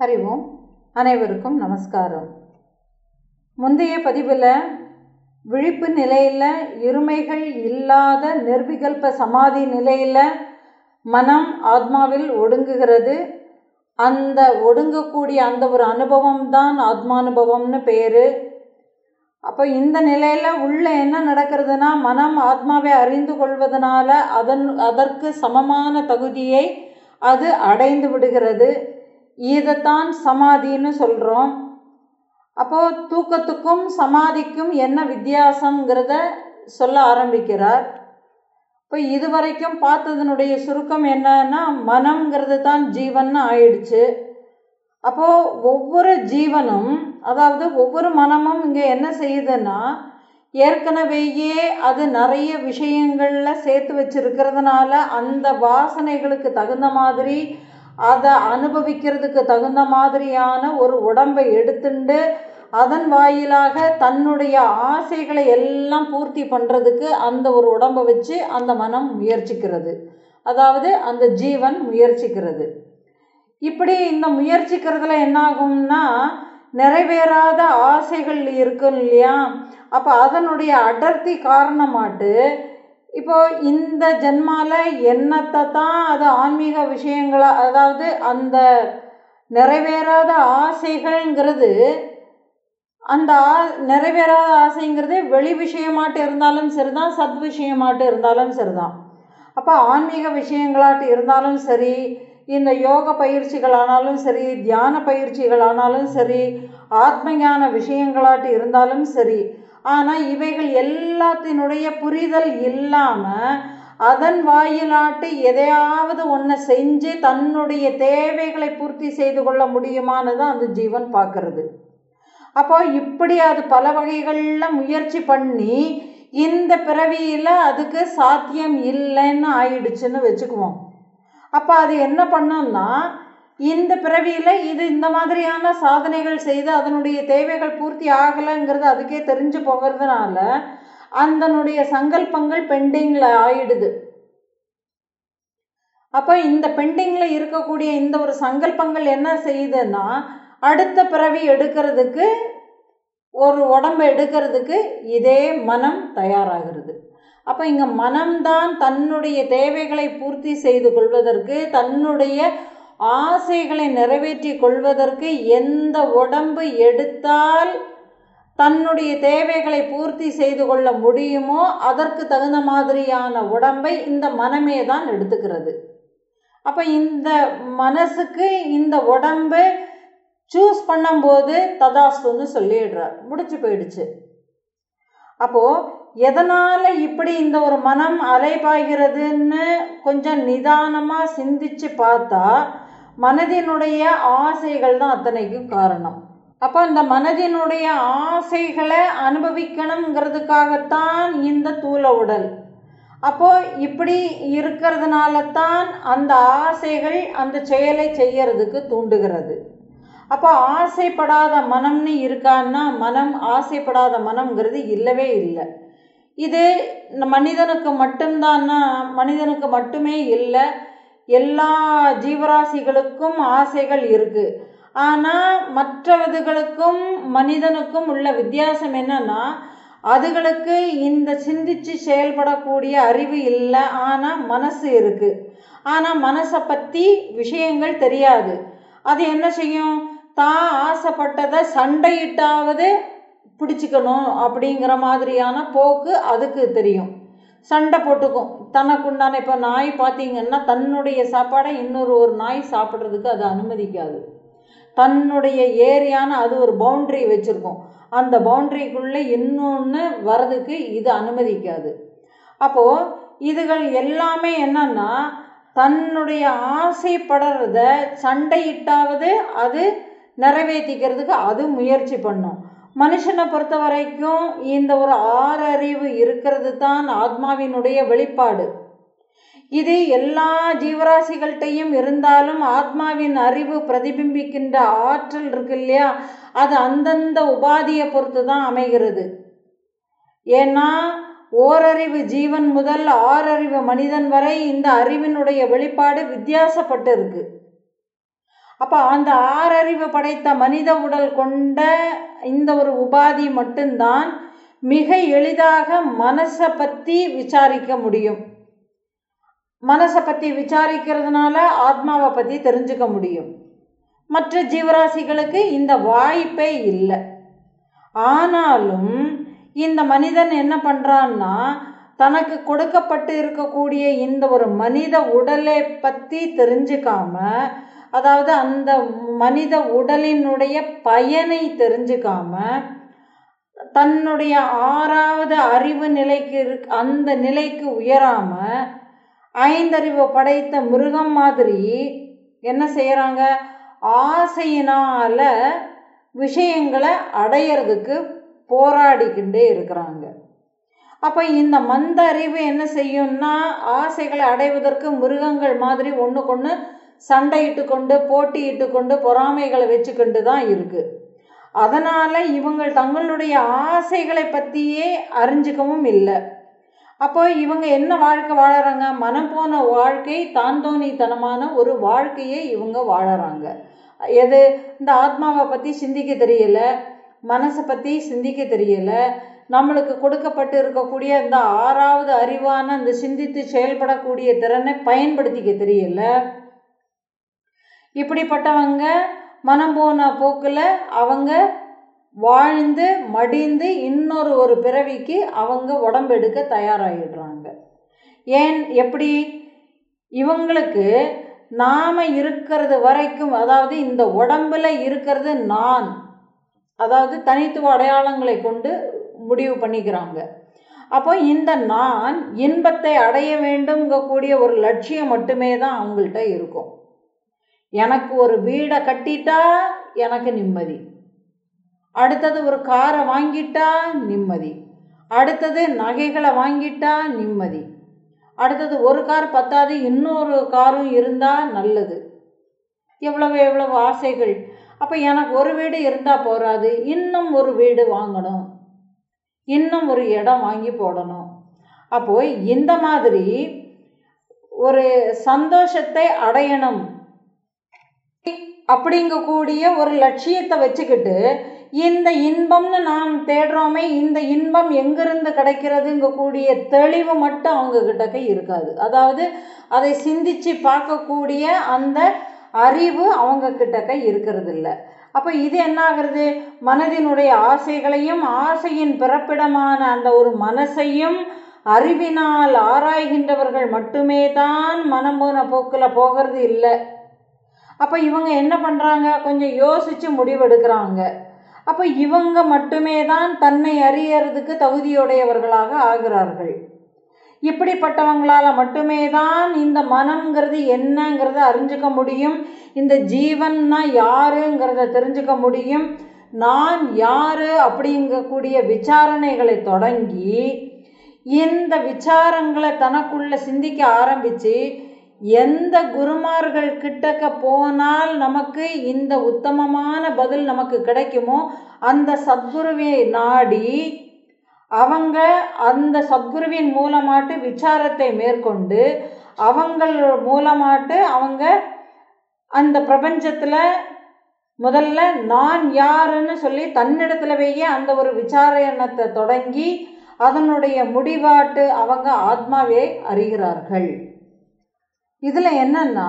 அறிவோம். அனைவருக்கும் நமஸ்காரம். முந்தைய பதிவில் விழிப்பு நிலையில் இருமைகள் இல்லாத நிர்விகல்ப சமாதி நிலையில் மனம் ஆத்மாவில் ஒடுங்குகிறது. அந்த ஒடுங்கக்கூடிய அந்த ஒரு அனுபவம் தான் ஆத்மானுபவம்னு பேர். அப்போ இந்த நிலையில் உள்ள என்ன நடக்கிறதுனா, மனம் ஆத்மாவை அறிந்து கொள்வதனால அதற்கு சமமான தகுதியை அது அடைந்து விடுகிறது. இதைத்தான் சமாதின்னு சொல்கிறோம். அப்போது தூக்கத்துக்கும் சமாதிக்கும் என்ன வித்தியாசங்கிறத சொல்ல ஆரம்பிக்கிறார். இப்போ இதுவரைக்கும் பார்த்ததனுடைய சுருக்கம் என்னன்னா, மனம்ங்கிறது தான் ஜீவன் ஆயிடுச்சு. அப்போது ஒவ்வொரு ஜீவனும், அதாவது ஒவ்வொரு மனமும் இங்கே என்ன செய்யுதுன்னா, ஏற்கனவேயே அது நிறைய விஷயங்களில் சேர்த்து வச்சிருக்கிறதுனால அந்த வாசனைகளுக்கு தகுந்த மாதிரி அதை அனுபவிக்கிறதுக்கு தகுந்த மாதிரியான ஒரு உடம்பை எடுத்துண்டு அதன் வாயிலாக தன்னுடைய ஆசைகளை எல்லாம் பூர்த்தி பண்ணுறதுக்கு அந்த ஒரு உடம்பை வச்சு அந்த மனம் முயற்சிக்கிறது. அதாவது அந்த ஜீவன் முயற்சிக்கிறது. இப்படி இந்த முயற்சிக்கிறதுல என்னாகும்னா, நிறைவேறாத ஆசைகள் இருக்கும் இல்லையா, அப்போ அதனுடைய அடர்த்தி காரணமாட்டு இப்போ இந்த ஜென்மால என்னத்தை தான் அது ஆன்மீக விஷயங்களா, அதாவது அந்த நிறைவேறாத ஆசைகள்ங்கிறது, அந்த நிறைவேறாத ஆசைங்கிறது வெளி விஷயமாட்டு இருந்தாலும் சரிதான், சத் விஷயமாட்டு இருந்தாலும் சரிதான். அப்போ ஆன்மீக விஷயங்களாட்டு இருந்தாலும் சரி, இந்த யோக பயிற்சிகளானாலும் சரி, தியான பயிற்சிகளானாலும் சரி, ஆத்ம ஞான விஷயங்களாட்டு இருந்தாலும் சரி, ஆனால் இவைகள் எல்லாத்தினுடைய புரிதல் இல்லாமல் அதன் வாயிலாட்டு எதையாவது ஒன்றை செஞ்சு தன்னுடைய தேவைகளை பூர்த்தி செய்து கொள்ள முடியுமான்னு தான் அந்த ஜீவன் பார்க்கறது. அப்போ இப்படி அது பல வகைகளில் முயற்சி பண்ணி இந்த பிறவியில் அதுக்கு சாத்தியம் இல்லைன்னு ஆயிடுச்சுன்னு வச்சுக்குவோம். அப்போ அது என்ன பண்ணோம்னா, இந்த பிறவியில் இது இந்த மாதிரியான சாதனைகள் செய்து அதனுடைய தேவைகள் பூர்த்தி ஆகலைங்கிறது அதுக்கே தெரிஞ்சு போகிறதுனால அதனுடைய சங்கல்பங்கள் பெண்டிங்கில் ஆயிடுது. அப்போ இந்த பெண்டிங்கில் இருக்கக்கூடிய இந்த ஒரு சங்கல்பங்கள் என்ன செய்யுதுன்னா, அடுத்த பிறவி எடுக்கிறதுக்கு, ஒரு உடம்பை எடுக்கிறதுக்கு இதே மனம் தயாராகிறது. அப்போ இங்கே மனம்தான் தன்னுடைய தேவைகளை பூர்த்தி செய்து கொள்வதற்கு, தன்னுடைய ஆசைகளை நிறைவேற்றி கொள்வதற்கு எந்த உடம்பு எடுத்தால் தன்னுடைய தேவைகளை பூர்த்தி செய்து கொள்ள முடியுமோ அதற்கு தகுந்த மாதிரியான உடம்பை இந்த மனமே தான் எடுத்துக்கிறது. அப்போ இந்த மனசுக்கு இந்த உடம்பு சூஸ் பண்ணும்போது ததாஸ்துன்னு சொல்லிடுறார், முடிச்சு போயிடுச்சு. அப்போது எதனால் இப்படி இந்த ஒரு மனம் அலைபாய்கிறதுன்னு கொஞ்சம் நிதானமாக சிந்திச்சு பார்த்தா, மனதினுடைய ஆசைகள் தான் அத்தனைக்கும் காரணம். அப்போ இந்த மனதினுடைய ஆசைகளை அனுபவிக்கணுங்கிறதுக்காகத்தான் இந்த தூல உடல். அப்போது இப்படி இருக்கிறதுனால தான் அந்த ஆசைகள் அந்த செயலை செய்யறதுக்கு தூண்டுகிறது. அப்போ ஆசைப்படாத மனம்னு இருக்கான்னா, மனம் ஆசைப்படாத மனம்ங்கிறது இல்லவே இல்லை. இது மனிதனுக்கு மட்டும்தான்னா, மனிதனுக்கு மட்டுமே இல்லை, எல்லா ஜீவராசிகளுக்கும் ஆசைகள் இருக்குது. ஆனால் மற்றவர்களுக்கும் மனிதனுக்கும் உள்ள வித்தியாசம் என்னன்னா, அதுகளுக்கு இந்த சிந்திச்சு செயல்படக்கூடிய அறிவு இல்லை, ஆனால் மனசு இருக்குது. ஆனால் மனசை பற்றி விஷயங்கள் தெரியாது. அது என்ன செய்யும், தான் ஆசைப்பட்டதை சண்டையிட்டாவது பிடிச்சிக்கணும் அப்படிங்கிற மாதிரியான போக்கு அதுக்கு தெரியும். சண்டை போட்டுக்கும் தனக்குண்டான. இப்போ நாய் பார்த்திங்கன்னா தன்னுடைய சாப்பாடை ஒரு நாய் சாப்பிட்றதுக்கு அது அனுமதிக்காது. தன்னுடைய ஏரியான அது ஒரு பவுண்ட்ரி வச்சுருக்கும், அந்த பவுண்ட்ரிக்குள்ளே இன்னொன்று வர்றதுக்கு இது அனுமதிக்காது. அப்போது இதுகள் எல்லாமே என்னன்னா, தன்னுடைய ஆசைப்படுறத சண்டையிட்டாவது அது நிறைவேற்றிக்கிறதுக்கு அது முயற்சி பண்ணும். மனுஷனை பொறுத்த வரைக்கும் இந்த ஒரு ஆறறிவு இருக்கிறது தான் ஆத்மாவினுடைய வெளிப்பாடு. இது எல்லா ஜீவராசிகள்கிட்டையும் இருந்தாலும் ஆத்மாவின் அறிவு பிரதிபிம்பிக்கின்ற ஆற்றல் இருக்கு இல்லையா, அது அந்தந்த உபாதியை பொறுத்து தான் அமைகிறது. ஏன்னா ஓரறிவு ஜீவன் முதல் ஆறறிவு மனிதன் வரை இந்த அறிவினுடைய வெளிப்பாடு வித்தியாசப்பட்டு இருக்கு. அப்போ அந்த ஆறறிவு படைத்த மனித உடல் கொண்ட இந்த ஒரு உபாதி மட்டும்தான் மிக எளிதாக மனசை பற்றி விசாரிக்க முடியும். மனசை பற்றி விசாரிக்கிறதுனால ஆத்மாவை பற்றி தெரிஞ்சுக்க முடியும். மற்ற ஜீவராசிகளுக்கு இந்த வாய்ப்பே இல்லை. ஆனாலும் இந்த மனிதன் என்ன பண்ணுறான்னா, தனக்கு கொடுக்கப்பட்டு இருக்கக்கூடிய இந்த ஒரு மனித உடலை பற்றி தெரிஞ்சுக்காம, அதாவது அந்த மனித உடலினுடைய பயனை தெரிஞ்சுக்காம, தன்னுடைய ஆறாவது அறிவு நிலைக்கு அந்த நிலைக்கு உயராம ஐந்தறிவு படைத்த மிருகம் மாதிரி என்ன செய்கிறாங்க, ஆசையினால விஷயங்களை அடையிறதுக்கு போராடிக்கிட்டே இருக்கிறாங்க. அப்போ இந்த மந்த அறிவு என்ன செய்யும்னா, ஆசைகளை அடைவதற்கு மிருகங்கள் மாதிரி ஒன்றுக்கொன்று சண்டையிட்டு கொண்டு போட்டியிட்டு கொண்டு பொறாமைகளை வச்சுக்கிண்டு தான் இருக்குது. அதனால் இவங்கள் தங்களுடைய ஆசைகளை பற்றியே அறிஞ்சிக்கவும் இல்லை. அப்போ இவங்க என்ன வாழ்க்கை வாழறாங்க, மனம் போன வாழ்க்கை, தாந்தோணித்தனமான ஒரு வாழ்க்கையை இவங்க வாழறாங்க. எது, இந்த ஆத்மாவை பற்றி சிந்திக்க தெரியல, மனசை பற்றி சிந்திக்க தெரியல, நம்மளுக்கு கொடுக்கப்பட்டு இருக்கக்கூடிய இந்த ஆறாவது அறிவான இந்த சிந்தித்து செயல்படக்கூடிய திறனை பயன்படுத்திக்க தெரியல. இப்படிப்பட்டவங்க மனம் போன போக்கில் அவங்க வாழ்ந்து மடிந்து இன்னொரு ஒரு பிறவிக்கு அவங்க உடம்பெடுக்க தயாராகிடுறாங்க. ஏன், எப்படி, இவங்களுக்கு நாம் இருக்கிறது வரைக்கும், அதாவது இந்த உடம்பில் இருக்கிறது நான், அதாவது தனித்துவ அடையாளங்களை கொண்டு முடிவு பண்ணிக்கிறாங்க. அப்போ இந்த நான் இன்பத்தை அடைய வேண்டும்ங்கக்கூடிய ஒரு லட்சியம் மட்டுமே தான் அவங்கள்ட்ட இருக்கும். எனக்கு ஒரு வீடை கட்டிட்டா எனக்கு நிம்மதி, அடுத்தது ஒரு காரை வாங்கிட்டா நிம்மதி, அடுத்தது நகைகளை வாங்கிட்டா நிம்மதி, அடுத்தது ஒரு கார் பத்தாது இன்னொரு காரும் இருந்தால் நல்லது. எவ்வளவு ஆசைகள். அப்போ எனக்கு ஒரு வீடு இருந்தால் போராது, இன்னும் ஒரு வீடு வாங்கணும், இன்னும் ஒரு இடம் வாங்கி போடணும். அப்போது இந்த மாதிரி ஒரு சந்தோஷத்தை அடையணும் அப்படிங்கக்கூடிய ஒரு லட்சியத்தை வச்சுக்கிட்டு இந்த இன்பம்னு நாம் தேடுறோமே, இந்த இன்பம் எங்கிருந்து கிடைக்கிறதுங்கக்கூடிய தெளிவு மட்டும் அவங்க கிட்டக்க இருக்காது. அதாவது அதை சிந்திச்சு பார்க்கக்கூடிய அந்த அறிவு அவங்க கிட்டக்க இருக்கிறது இல்லை. அப்போ இது என்ன ஆகிறது, மனதினுடைய ஆசைகளையும் ஆசையின் பிறப்பிடமான அந்த ஒரு மனசையும் அறிவினால் ஆராய்கின்றவர்கள் மட்டுமே தான் மனம் போன போக்கில் போகிறது இல்லை. அப்போ இவங்க என்ன பண்ணுறாங்க, கொஞ்சம் யோசித்து முடிவெடுக்கிறாங்க. அப்போ இவங்க மட்டுமே தான் தன்னை அறியறதுக்கு தகுதியுடையவர்களாக ஆகிறார்கள். இப்படிப்பட்டவங்களால் மட்டுமே தான் இந்த மனம்ங்கிறது என்னங்கிறத அறிஞ்சிக்க முடியும், இந்த ஜீவன்னா யாருங்கிறத தெரிஞ்சுக்க முடியும். நான் யாரு அப்படிங்கக்கூடிய விசாரணைகளை தொடங்கி இந்த விசாரங்களை தனக்குள்ள சிந்திக்க ஆரம்பித்து எந்த குருமார்கள் கிட்டக்க போனால் நமக்கு இந்த உத்தமமான பதில் நமக்கு கிடைக்குமோ அந்த சத்குருவை நாடி அவங்க அந்த சத்குருவின் மூலமாட்டு விசாரத்தை மேற்கொண்டு அவங்கள் மூலமாட்டு அவங்க அந்த பிரபஞ்சத்தில் முதல்ல நான் யாருன்னு சொல்லி தன்னிடத்துலவேயே அந்த ஒரு விசாரணத்தை தொடங்கி அதனுடைய முடிவாட்டு அவங்க ஆத்மாவே அறிகிறார்கள். இதில் என்னன்னா,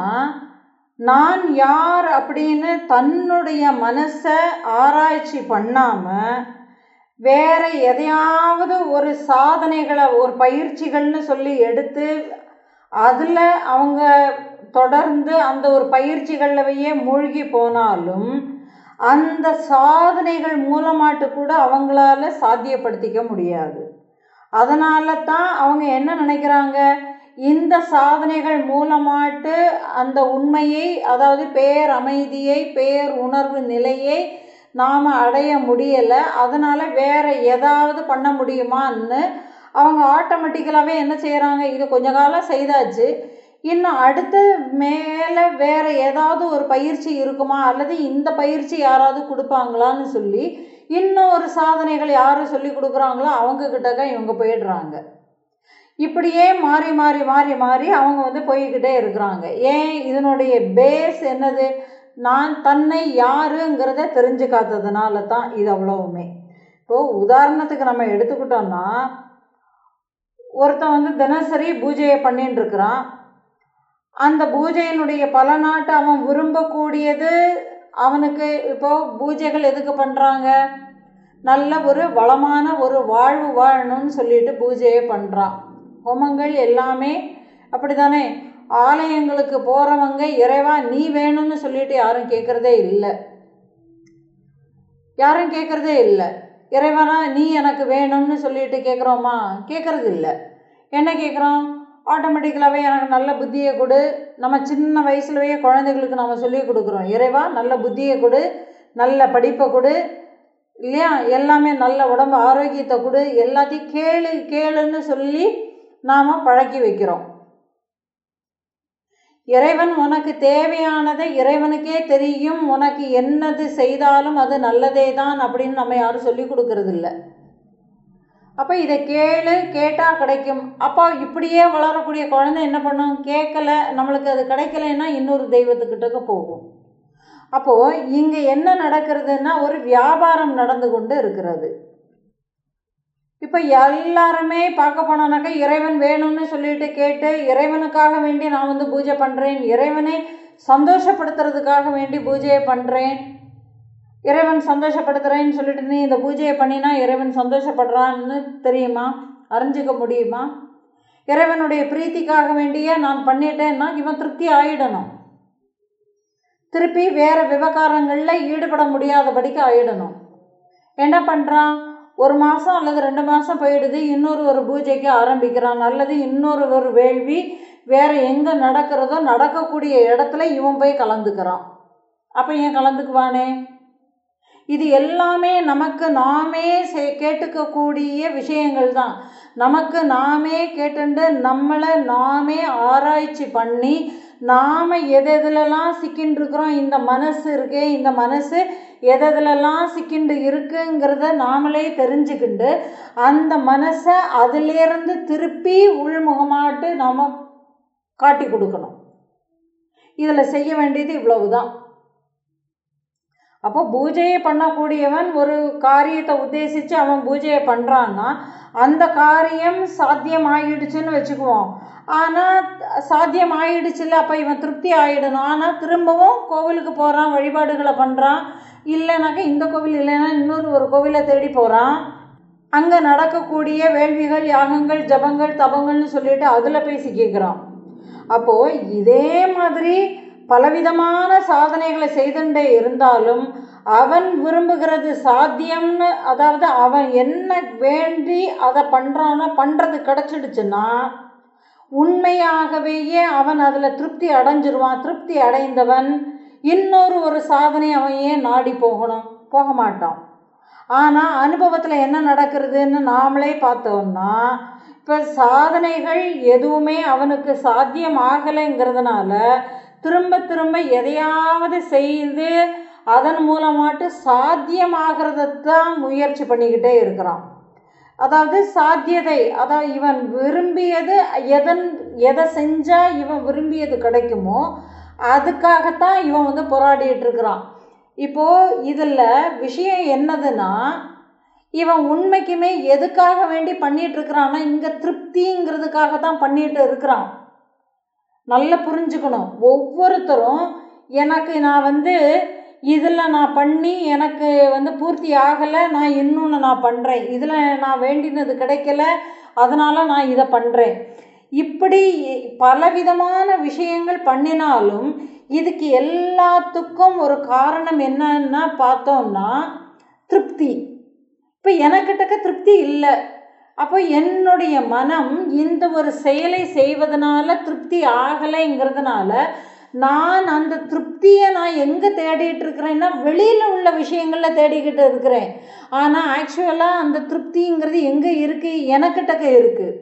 நான் யார் அப்படின்னு தன்னுடைய மனசை ஆராய்ச்சி பண்ணாமல் வேற எதையாவது ஒரு சாதனைகளை ஒரு பயிற்சிகள்னு சொல்லி எடுத்து அதில் அவங்க தொடர்ந்து அந்த ஒரு பயிற்சிகள்லவையே மூழ்கி போனாலும் அந்த சாதனைகள் மூலமாட்டு கூட அவங்களால சாத்தியப்படுத்திக்க முடியாது. அதனால தான் அவங்க என்ன நினைக்கிறாங்க, இந்த சாதனைகள் மூலமாட்டு அந்த உண்மையை, அதாவது பேரமைதியை, பேர் உணர்வு நிலையை நாம் அடைய முடியலை, அதனால் வேறு ஏதாவது பண்ண முடியுமான்னு அவங்க ஆட்டோமேட்டிக்கலாகவே என்ன செய்கிறாங்க, இது கொஞ்ச காலம் செய்தாச்சு, இன்னும் அடுத்து மேலே வேறு ஏதாவது ஒரு பயிற்சி இருக்குமா அல்லது இந்த பயிற்சி யாராவது கொடுப்பாங்களான்னு சொல்லி இன்னும் ஒரு சாதனைகள் யார் சொல்லி கொடுக்குறாங்களோ அவங்கக்கிட்டக்க இவங்க போயிடுறாங்க. இப்படியே மாறி மாறி மாறி மாறி அவங்க போய்கிட்டே இருக்கிறாங்க. ஏன், இதனுடைய பேஸ் என்னது, நான் தன்னை யாருங்கிறத தெரிஞ்சுக்காததுனால தான் இது அவ்வளவுமே. இப்போது உதாரணத்துக்கு நம்ம எடுத்துக்கிட்டோம்னா, ஒருத்தன் தினசரி பூஜையை பண்ணிட்டு இருக்கிறான். அந்த பூஜையினுடைய பலனாட்டு அவன் விரும்பக்கூடியது அவனுக்கு இப்போது பூஜைகள் எதுக்கு பண்ணுறாங்க? நல்ல ஒரு வளமான ஒரு வாழ்வு வாழணும்னு சொல்லிட்டு பூஜையை பண்ணுறான். ஹோமங்கள் எல்லாமே அப்படி தானே. ஆலயங்களுக்கு போகிறவங்க இறைவா நீ வேணும்னு சொல்லிட்டு யாரும் கேட்குறதே இல்லை. இறைவனா நீ எனக்கு வேணும்னு சொல்லிட்டு கேட்குறோமா? கேட்குறது இல்லை. என்ன கேட்குறோம்? ஆட்டோமேட்டிக்கலாகவே எனக்கு நல்ல புத்தியை கொடு. நம்ம சின்ன வயசுலவே குழந்தைகளுக்கு நம்ம சொல்லி கொடுக்குறோம், இறைவா நல்ல புத்தியை கொடு, நல்ல படிப்பை கொடு, இல்லையா? எல்லாமே நல்ல உடம்பு ஆரோக்கியத்தை கொடு, எல்லாத்தையும் கேளுன்னு சொல்லி நாம் பழக்கி வைக்கிறோம். இறைவன் உனக்கு தேவையானதை இறைவனுக்கே தெரியும், உனக்கு என்னது செய்தாலும் அது நல்லதே தான் அப்படின்னு நம்ம யாரும் சொல்லி கொடுக்கறது இல்லை. அப்போ இதை கேட்டால் கிடைக்கும். அப்போ இப்படியே வளரக்கூடிய குழந்தை என்ன பண்ணும்? கேட்கல, நம்மளுக்கு அது கிடைக்கலைன்னா இன்னொரு தெய்வத்துக்கிட்ட போகும். அப்போது இங்கே என்ன நடக்கிறதுன்னா ஒரு வியாபாரம் நடந்து கொண்டு இருக்கிறது. இப்போ எல்லாருமே பார்க்க போனோன்னாக்கா இறைவன் வேணும்னு சொல்லிட்டு கேட்டு இறைவனுக்காக வேண்டி நான் பூஜை பண்ணுறேன், இறைவனை சந்தோஷப்படுத்துறதுக்காக வேண்டி பூஜையை பண்ணுறேன், இறைவன் சந்தோஷப்படுத்துகிறேன்னு சொல்லிட்டு நீ இந்த பூஜையை பண்ணினா இறைவன் சந்தோஷப்படுறான்னு தெரியுமா? அறிஞ்சிக்க முடியுமா? இறைவனுடைய பிரீத்திக்காக வேண்டியே நான் பண்ணிட்டேன்னா இவன் திருப்தி ஆகிடணும், திருப்பி வேறு விவகாரங்களில் ஈடுபட முடியாதபடிக்கு ஆகிடணும். என்ன பண்ணுறான்? ஒரு மாதம் அல்லது 2 மாதம் போயிடுது, இன்னொரு பூஜைக்கு ஆரம்பிக்கிறான், அல்லது இன்னொரு வேள்வி வேறு எங்கே நடக்கிறதோ நடக்கக்கூடிய இடத்துல இவன் போய் கலந்துக்கிறான். அப்போ ஏன் கலந்துக்குவானே? இது எல்லாமே நமக்கு நாமே கேட்டுக்கக்கூடிய விஷயங்கள் தான். நமக்கு நாமே கேட்டுண்டு நம்மளை நாமே ஆராய்ச்சி பண்ணி நாம் எதெல்லாம் சிக்கின்னு இருக்கிறோம், இந்த மனசு இருக்கே, இந்த மனசு எதெல்லாம் சிக்கிண்டு இருக்குங்கிறத நாமளே தெரிஞ்சுக்கிண்டு அந்த மனசை அதிலேருந்து திருப்பி உள்முகமாட்டு நாம் காட்டி கொடுக்கணும். இதில் செய்ய வேண்டியது இவ்வளவுதான். அப்போ பூஜையை பண்ணக்கூடியவன் ஒரு காரியத்தை உத்தேசித்து அவன் பூஜையை பண்ணுறான்னா அந்த காரியம் சாத்தியம் ஆகிடுச்சுன்னு வச்சுக்குவோம். ஆனால் சாத்தியம் ஆகிடுச்சுல்ல, அப்போ இவன் திருப்தி ஆகிடணும். ஆனால் திரும்பவும் கோவிலுக்கு போகிறான், வழிபாடுகளை பண்ணுறான். இல்லைனாக்கா இந்த கோவில் இல்லைன்னா இன்னொரு கோவிலை தேடி போகிறான். அங்கே நடக்கக்கூடிய வேள்விகள், யாகங்கள், ஜபங்கள், தபங்கள்னு சொல்லிட்டு அதில் போய் சிக்கிக்கிறான். அப்போது இதே மாதிரி பலவிதமான சாதனைகளை செய்துட்டே இருந்தாலும் அவன் விரும்புகிறது சாத்தியம்னு, அதாவது அவன் என்ன வேண்டி அதை பண்ணுறானோ பண்ணுறது கிடச்சிடுச்சுன்னா உண்மையாகவே அவன் அதில் திருப்தி அடைஞ்சிருவான். திருப்தி அடைந்தவன் இன்னொரு சாதனை அவன் ஏன் நாடி போக மாட்டான். ஆனால் அனுபவத்தில் என்ன நடக்கிறதுன்னு நாமளே பார்த்தோம்னா, இப்போ சாதனைகள் எதுவுமே அவனுக்கு சாத்தியம் ஆகலைங்கிறதுனால திரும்ப எதையாவது செய்து அதன் மூலமாட்டு சாத்தியமாகிறதான் முயற்சி பண்ணிக்கிட்டே இருக்கிறான். அதாவது சாத்தியதை, அதாவது இவன் விரும்பியது எதை செஞ்சால் இவன் விரும்பியது கிடைக்குமோ அதுக்காகத்தான் இவன் போராடிட்டு இருக்கிறான். இப்போது இதில் விஷயம் என்னதுன்னா, இவன் உண்மைக்குமே எதுக்காக வேண்டி பண்ணிகிட்டு இருக்கிறான்னா இங்கே திருப்திங்கிறதுக்காக தான் பண்ணிகிட்டு இருக்கிறான். நல்லா புரிஞ்சுக்கணும். ஒவ்வொருத்தரும் எனக்கு நான் இதில் நான் பண்ணி எனக்கு பூர்த்தி ஆகலை, நான் இன்னொன்று நான் பண்ணுறேன், இதில் நான் வேண்டினது கிடைக்கல, அதனால் நான் இதை பண்ணுறேன். இப்படி பலவிதமான விஷயங்கள் பண்ணினாலும் இதுக்கு எல்லாத்துக்கும் ஒரு காரணம் என்னன்னா பார்த்தோம்னா திருப்தி. இப்போ எனக்கிட்டக்க திருப்தி இல்லை. அப்போ என்னுடைய மனம் இந்த ஒரு செயலை செய்வதனால திருப்தி ஆகலைங்கிறதுனால நான் அந்த திருப்தியை நான் எங்கே தேடிட்டு இருக்கிறேன்னா வெளியில் உள்ள விஷயங்களில் தேடிக்கிட்டு இருக்கிறேன். ஆனால் ஆக்சுவலாக அந்த திருப்திங்கிறது எங்கே இருக்குது? எனக்கிட்டக்க இருக்குது.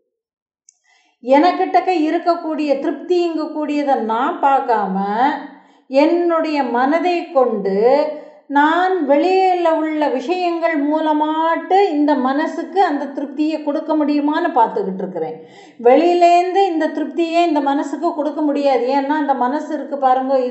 எனக்கிட்டக்க இருக்கக்கூடிய திருப்திங்கக்கூடியதை நான் பார்க்காம என்னுடைய மனதை கொண்டு நான் வெளியில் உள்ள விஷயங்கள் மூலமாட்டு இந்த மனசுக்கு அந்த திருப்தியை கொடுக்க முடியுமான்னு பார்த்துக்கிட்டு இருக்கிறேன். வெளியிலேருந்து இந்த திருப்தியை இந்த மனசுக்கு கொடுக்க முடியாது. ஏன்னா இந்த மனசு இருக்குது பாருங்க, இது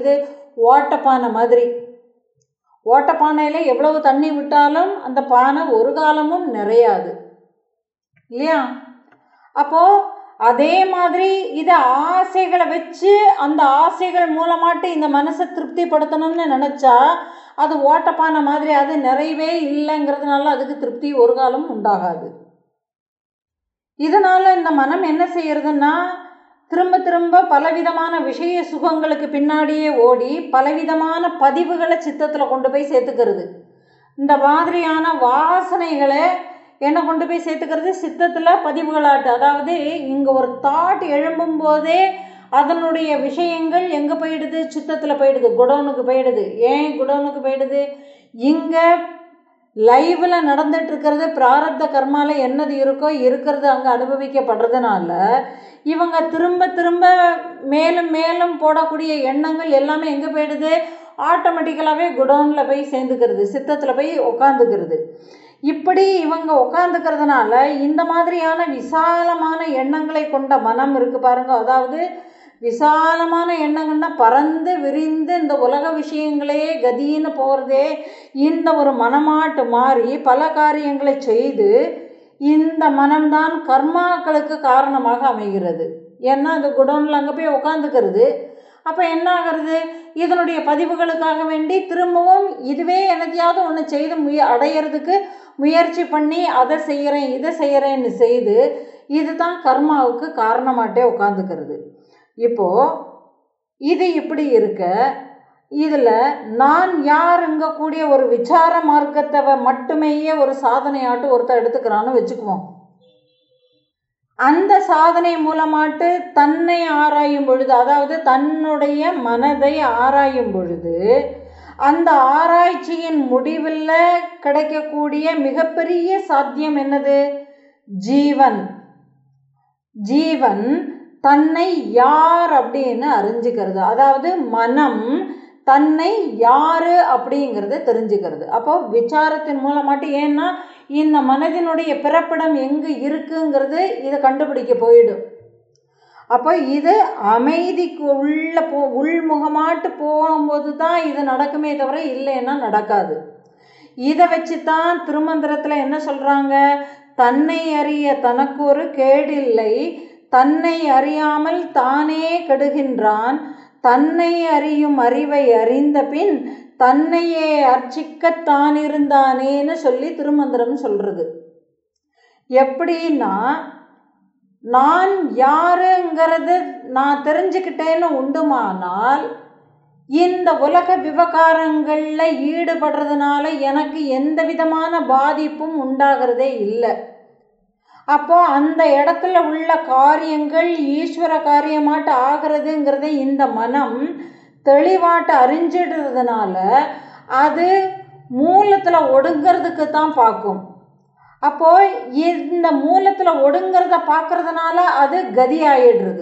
ஓட்டப்பானை மாதிரி. ஓட்டப்பானையில் எவ்வளவு தண்ணி விட்டாலும் அந்த பானை ஒரு காலமும் நிறையாது இல்லையா? அப்போது அதே மாதிரி இதை ஆசைகளை வச்சு அந்த ஆசைகள் மூலமாட்டு இந்த மனசை திருப்திப்படுத்தணும்னு நினச்சா அது ஓட்டப்பானை மாதிரி, அது நிறையவே இல்லைங்கிறதுனால அதுக்கு திருப்தி ஒரு காலமும் உண்டாகாது. இதனால் இந்த மனம் என்ன செய்யறதுன்னா திரும்ப திரும்ப பலவிதமான விஷய சுகங்களுக்கு பின்னாடியே ஓடி பலவிதமான பதிவுகளை சித்தத்தில் கொண்டு போய் சேர்த்துக்கிறது. இந்த மாதிரியான வாசனைகளை என்ன கொண்டு போய் சேர்த்துக்கிறது? சித்தத்தில் பதிவுகளாட்டு. அதாவது இங்கே ஒரு தாட் எழும்பும் போதே அதனுடைய விஷயங்கள் எங்கே போயிடுது? சித்தத்தில் போயிடுது, குடோனுக்கு போயிடுது. ஏன் குடோனுக்கு போயிடுது? இங்கே லைவில் நடந்துட்டு இருக்கிறது பிராரப்த கர்மாவில் என்னது இருக்கோ இருக்கிறது அங்கே அனுபவிக்கப்படுறதுனால இவங்க திரும்ப திரும்ப மேலும் மேலும் போடக்கூடிய எண்ணங்கள் எல்லாமே எங்கே போயிடுது? ஆட்டோமேட்டிக்கலாகவே குடோனில் போய் சேர்ந்துக்கிறது, சித்தத்தில் போய் உக்காந்துக்கிறது. இப்படி இவங்க உக்காந்துக்கிறதுனால இந்த மாதிரியான விசாலமான எண்ணங்களை கொண்ட மனம் இருக்குது பாருங்க. அதாவது விசாலமான எண்ணங்கள்னா பறந்து விரிந்து இந்த உலக விஷயங்களையே கதின்னு போகிறதே இந்த ஒரு மனமாட்டு மாறி பல காரியங்களை செய்து இந்த மனம்தான் கர்மாக்களுக்கு காரணமாக அமைகிறது. ஏன்னா அந்த குடோனில் அங்கே போய் உட்காந்துக்கிறது. அப்போ என்ன ஆகிறது? இதனுடைய பதிவுகளுக்காக வேண்டி திரும்பவும் இதுவே எனத்தையாவது ஒன்று செய்து அடையிறதுக்கு முயற்சி பண்ணி அதை செய்கிறேன் இதை செய்கிறேன்னு செய்து இதுதான் கர்மாவுக்கு காரணமாட்டே உட்காந்துக்கிறது. இப்போது இது இப்படி இருக்க இதில் நான் யாருங்கக்கூடிய ஒரு விசார மார்க்கத்தை மட்டுமே ஒரு சாதனையாட்டு ஒருத்தர் எடுத்துக்கிறான்னு வச்சுக்குவோம். அந்த சாதனை மூலமாட்டு தன்னை ஆராயும் பொழுது, அதாவது தன்னுடைய மனதை ஆராயும் பொழுது அந்த ஆராய்ச்சியின் முடிவில் கிடைக்கக்கூடிய மிகப்பெரிய சாத்தியம் என்னது? ஜீவன். ஜீவன் தன்னை யார் அப்படின்னு அறிஞ்சுக்கிறது. அதாவது மனம் தன்னை யார் அப்படிங்கிறத தெரிஞ்சுக்கிறது. அப்போ விசாரத்தின் மூலமாட்டு, ஏன்னா இந்த மனதினுடைய பிறப்பிடம் எங்கே இருக்குங்கிறது இதை கண்டுபிடிக்க போயிடும். அப்போ இது அமைதிக்கு உள்முகமாட்டு போகும்போது தான் இது நடக்குமே தவிர இல்லைன்னா நடக்காது. இதை வச்சு தான் திருமந்திரத்தில் என்ன சொல்கிறாங்க? தன்னை அறிய தனக்கு ஒரு கேடில்லை, தன்னை அறியாமல் தானே கெடுகின்றான், தன்னை அறியும் அறிவை அறிந்த பின் தன்னையே அர்ச்சிக்கத்தான் இருந்தானேன்னு சொல்லி திருமந்திரம் சொல்கிறது. எப்படின்னா, நான் யாருங்கிறது நான் தெரிஞ்சுக்கிட்டேன்னு உண்டுமானால் இந்த உலக விவகாரங்களில் ஈடுபடுறதுனால எனக்கு எந்த விதமான பாதிப்பும் உண்டாகிறதே இல்லை. அப்போ அந்த இடத்துல உள்ள காரியங்கள் ஈஸ்வர காரியமாட்டு ஆகிறதுங்கிறத இந்த மனம் தெளிவாட்டு அறிஞ்சிடுறதுனால அது மூலத்தில் ஒடுங்கிறதுக்கு தான் பார்க்கும். அப்போ இந்த மூலத்தில் ஒடுங்கிறத பார்க்கறதுனால அது கதி ஆயிடுறது.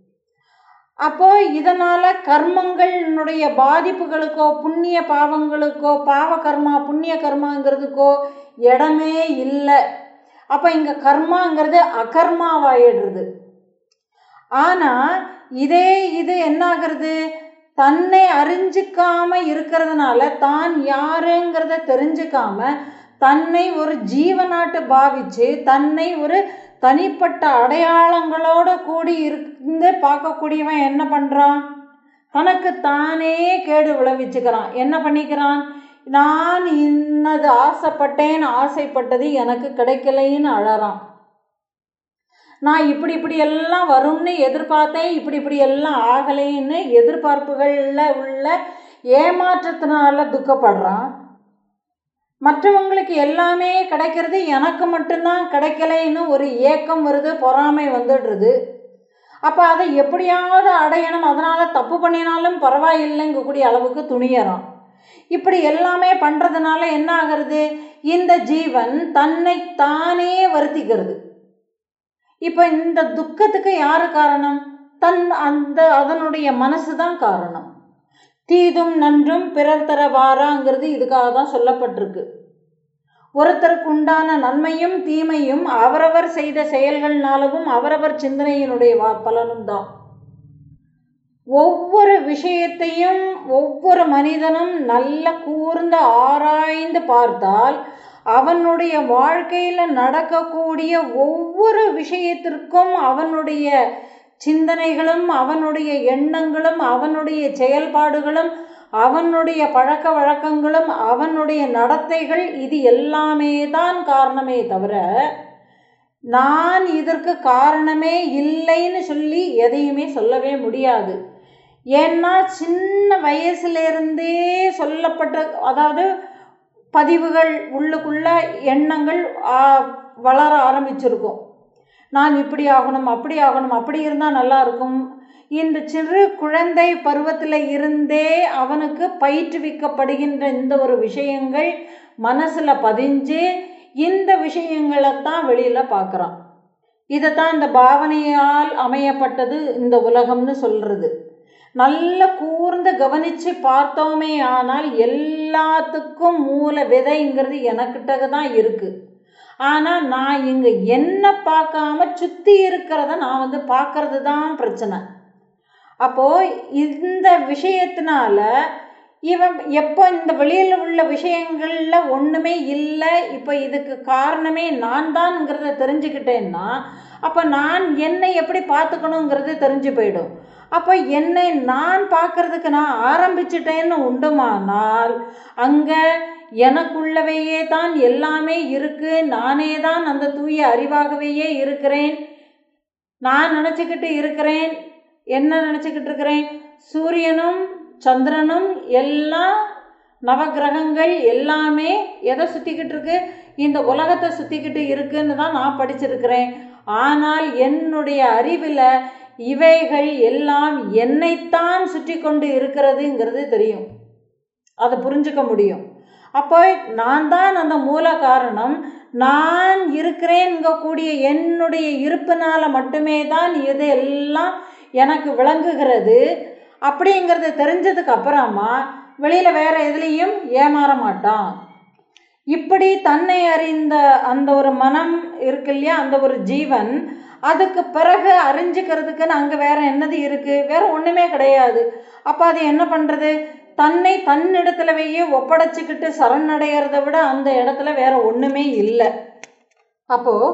அப்போ இதனால் கர்மங்களினுடைய பாதிப்புகளுக்கோ புண்ணிய பாவங்களுக்கோ பாவ கர்மா புண்ணிய கர்மாங்கிறதுக்கோ இடமே இல்லை. அப்போ இங்கே கர்மாங்கிறது அகர்மாவாயிடுறது. ஆனால் இது என்ன ஆகிறது? தன்னை அறிஞ்சிக்காம இருக்கிறதுனால, தான் யாருங்கிறத தெரிஞ்சுக்காம தன்னை ஒரு ஜீவனாட்டு பாவிச்சு தன்னை ஒரு தனிப்பட்ட அடையாளங்களோடு கூடி இருந்து பார்க்கக்கூடியவன் என்ன பண்ணுறான்? தனக்கு தானே கேடு விளைவிச்சுக்கிறான். என்ன பண்ணிக்கிறான்? நான் இன்னது ஆசைப்பட்டேன்னு ஆசைப்பட்டது எனக்கு கிடைக்கலைன்னு அழறான். நான் இப்படி எல்லாம் வரும்னு எதிர்பார்த்தேன், இப்படி எல்லாம் ஆகலைன்னு எதிர்பார்ப்புகளில் உள்ள ஏமாற்றத்தினால துக்கப்படுறான். மற்றவங்களுக்கு எல்லாமே கிடைக்கிறது, எனக்கு மட்டும்தான் கிடைக்கலைன்னு ஒரு ஏக்கம் வருது, பொறாமை வந்துடுறது. அப்போ அதை எப்படியாவது அடையணும், அதனால் தப்பு பண்ணினாலும் பரவாயில்லைங்கக்கூடிய அளவுக்கு துணியறான். இப்படி எல்லாமே பண்ணுறதுனால என்ன ஆகிறது? இந்த ஜீவன் தன்னை தானே வருத்திக்கிறது. இப்போ இந்த துக்கத்துக்கு யார் காரணம்? அதனுடைய மனசு தான் காரணம். தீதும் நன்றும் பிறர் தர வாராங்கிறது இதுக்காக தான் சொல்லப்பட்டிருக்கு. ஒருத்தருக்கு உண்டான நன்மையும் தீமையும் அவரவர் செய்த செயல்கள்னாலும் அவரவர் சிந்தனையினுடைய பலனும் தான். ஒவ்வொரு விஷயத்தையும் ஒவ்வொரு மனிதனும் நல்ல கூர்ந்து ஆராய்ந்து பார்த்தால் அவனுடைய வாழ்க்கையில் நடக்கக்கூடிய ஒவ்வொரு விஷயத்திற்கும் அவனுடைய சிந்தனைகளும் அவனுடைய எண்ணங்களும் அவனுடைய செயல்பாடுகளும் அவனுடைய பழக்க வழக்கங்களும் அவனுடைய நடத்தைகள் இது எல்லாமே தான் காரணமே தவிர நான் இதற்கு காரணமே இல்லைன்னு சொல்லி எதையுமே சொல்லவே முடியாது. ஏன்னா சின்ன வயசுலேருந்தே சொல்லப்பட்ட, அதாவது பதிவுகள் உள்ளுக்குள்ள எண்ணங்கள் வளர ஆரம்பிச்சிருக்கும். நான் இப்படி ஆகணும், அப்படி ஆகணும், அப்படி இருந்தால் நல்லா இருக்கும். இந்த சிறு குழந்தை பருவத்தில் இருந்தே அவனுக்கு பயிற்றுவிக்கப்படுகின்ற இந்த ஒரு விஷயங்கள் மனசில் பதிஞ்சு இந்த விஷயங்களைத்தான் வெளியில் பார்க்குறான். இதைத்தான் இந்த பாவனையால் அமையப்பட்டது இந்த உலகம்னு சொல்கிறது. நல்ல கூர்ந்து கவனித்து பார்த்தோமே ஆனால் எல்லாத்துக்கும் மூல விதைங்கிறது எனக்கிட்ட தான் இருக்குது. ஆனால் நான் இங்கே என்ன பார்க்காம சுற்றி இருக்கிறத நான் பார்க்கறது தான் பிரச்சனை. அப்போது இந்த விஷயத்தினால இவன் எப்போ இந்த வெளியில் உள்ள விஷயங்களில் ஒன்றுமே இல்லை, இப்போ இதுக்கு காரணமே நான் தான்ங்கிறத தெரிஞ்சுக்கிட்டேன்னா அப்போ நான் என்னை எப்படி பார்த்துக்கணுங்கிறது தெரிஞ்சு போயிடும். அப்போ என்னை நான் பார்க்கறதுக்கு நான் ஆரம்பிச்சிட்டேன்னு உண்டுமானால் அங்கே எனக்குள்ளவையே தான் எல்லாமே இருக்குது, நானே தான் அந்த தூய அறிவாகவே இருக்கிறேன். நான் நினச்சிக்கிட்டு இருக்கிறேன், என்ன நினச்சிக்கிட்டு இருக்கிறேன், சூரியனும் சந்திரனும் எல்லாம் நவகிரகங்கள் எல்லாமே எதை சுற்றிக்கிட்டு இருக்கு, இந்த உலகத்தை சுற்றிக்கிட்டு இருக்குன்னு தான் நான் படிச்சிருக்கிறேன். ஆனால் என்னுடைய அறிவில் இவைகள் எல்லாம் என்னைத்தான் சுற்றி கொண்டு இருக்கிறதுங்கிறது தெரியும், அதை புரிஞ்சுக்க முடியும். அப்போ நான் தான் அந்த மூல காரணம். நான் இருக்கிறேன்கூடிய என்னுடைய இருப்பினால் மட்டுமே தான் இது எல்லாம் எனக்கு விளங்குகிறது. அப்படிங்கிறது தெரிஞ்சதுக்கு அப்புறமா வெளியில் வேறு எதுலேயும் ஏமாற மாட்டான். இப்படி தன்னை அறிந்த அந்த ஒரு மனம் இருக்கு இல்லையா, அந்த ஒரு ஜீவன், அதுக்கு பிறகு அறிஞ்சிக்கிறதுக்குன்னு அங்கே வேறு என்னது இருக்குது, வேறு ஒன்றுமே கிடையாது. அப்போ அது என்ன பண்ணுறது, தன்னை தன்னிடத்துலவையே ஒப்படைச்சிக்கிட்டு சரணடைகிறத விட அந்த இடத்துல வேறு ஒன்றுமே இல்லை. அப்போது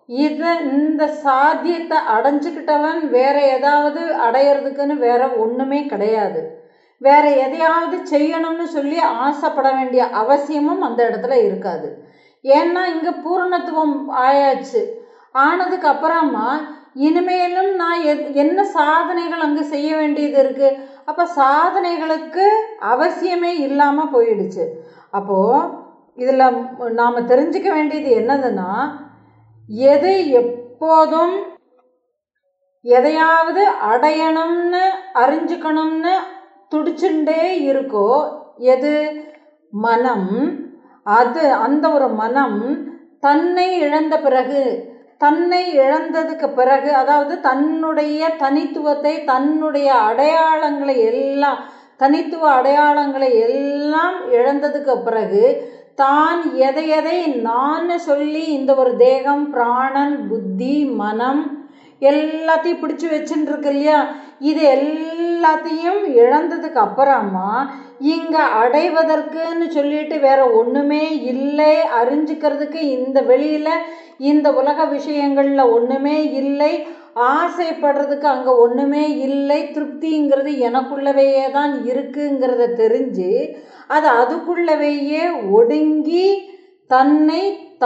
இந்த சாத்தியத்தை அடைஞ்சிக்கிட்டவன் வேறு ஏதாவது அடையிறதுக்குன்னு வேறு ஒன்றுமே கிடையாது. வேறு எதையாவது செய்யணும்னு சொல்லி ஆசைப்பட வேண்டிய அவசியமும் அந்த இடத்துல இருக்காது. ஏன்னா இங்கே பூரணத்துவம் ஆயாச்சு. ஆனதுக்கு அப்புறமா இனிமேலும் நான் என்ன சாதனைகள் அங்கே செய்ய வேண்டியது இருக்குது. அப்போ சாதனைகளுக்கு அவசியமே இல்லாமல் போயிடுச்சு. அப்போது இதில் நாம் தெரிஞ்சுக்க வேண்டியது என்னதுன்னா, எது எப்போதும் எதையாவது அடையணும்னு அறிஞ்சுக்கணும்னு துடிச்சுட்டே இருக்கோ, எது மனம், அது அந்த ஒரு மனம் தன்னை இழந்த பிறகு, தன்னை இழந்ததுக்கு பிறகு, அதாவது தன்னுடைய தனித்துவத்தை, தன்னுடைய அடையாளங்களை எல்லாம், தனித்துவ அடையாளங்களை எல்லாம் இழந்ததுக்கு பிறகு தான் எதை எதை நான் சொல்லி இந்த ஒரு தேகம், பிராணன், புத்தி, மனம் எல்லாத்தையும் பிடிச்சி வச்சுட்டு இருக்கு இல்லையா, இது எல்லாத்தையும் இழந்ததுக்கு அப்புறமா இங்கே அடைவதற்குன்னு சொல்லிட்டு வேற ஒன்றுமே இல்லை, அறிஞ்சிக்கிறதுக்கு இந்த வெளியில் இந்த உலக விஷயங்களில் ஒன்றுமே இல்லை, ஆசைப்படுறதுக்கு அங்கே ஒன்றுமே இல்லை, திருப்திங்கிறது எனக்குள்ளவையே தான் இருக்குங்கிறத தெரிஞ்சு அது அதுக்குள்ளவையே ஒடுங்கி தன்னை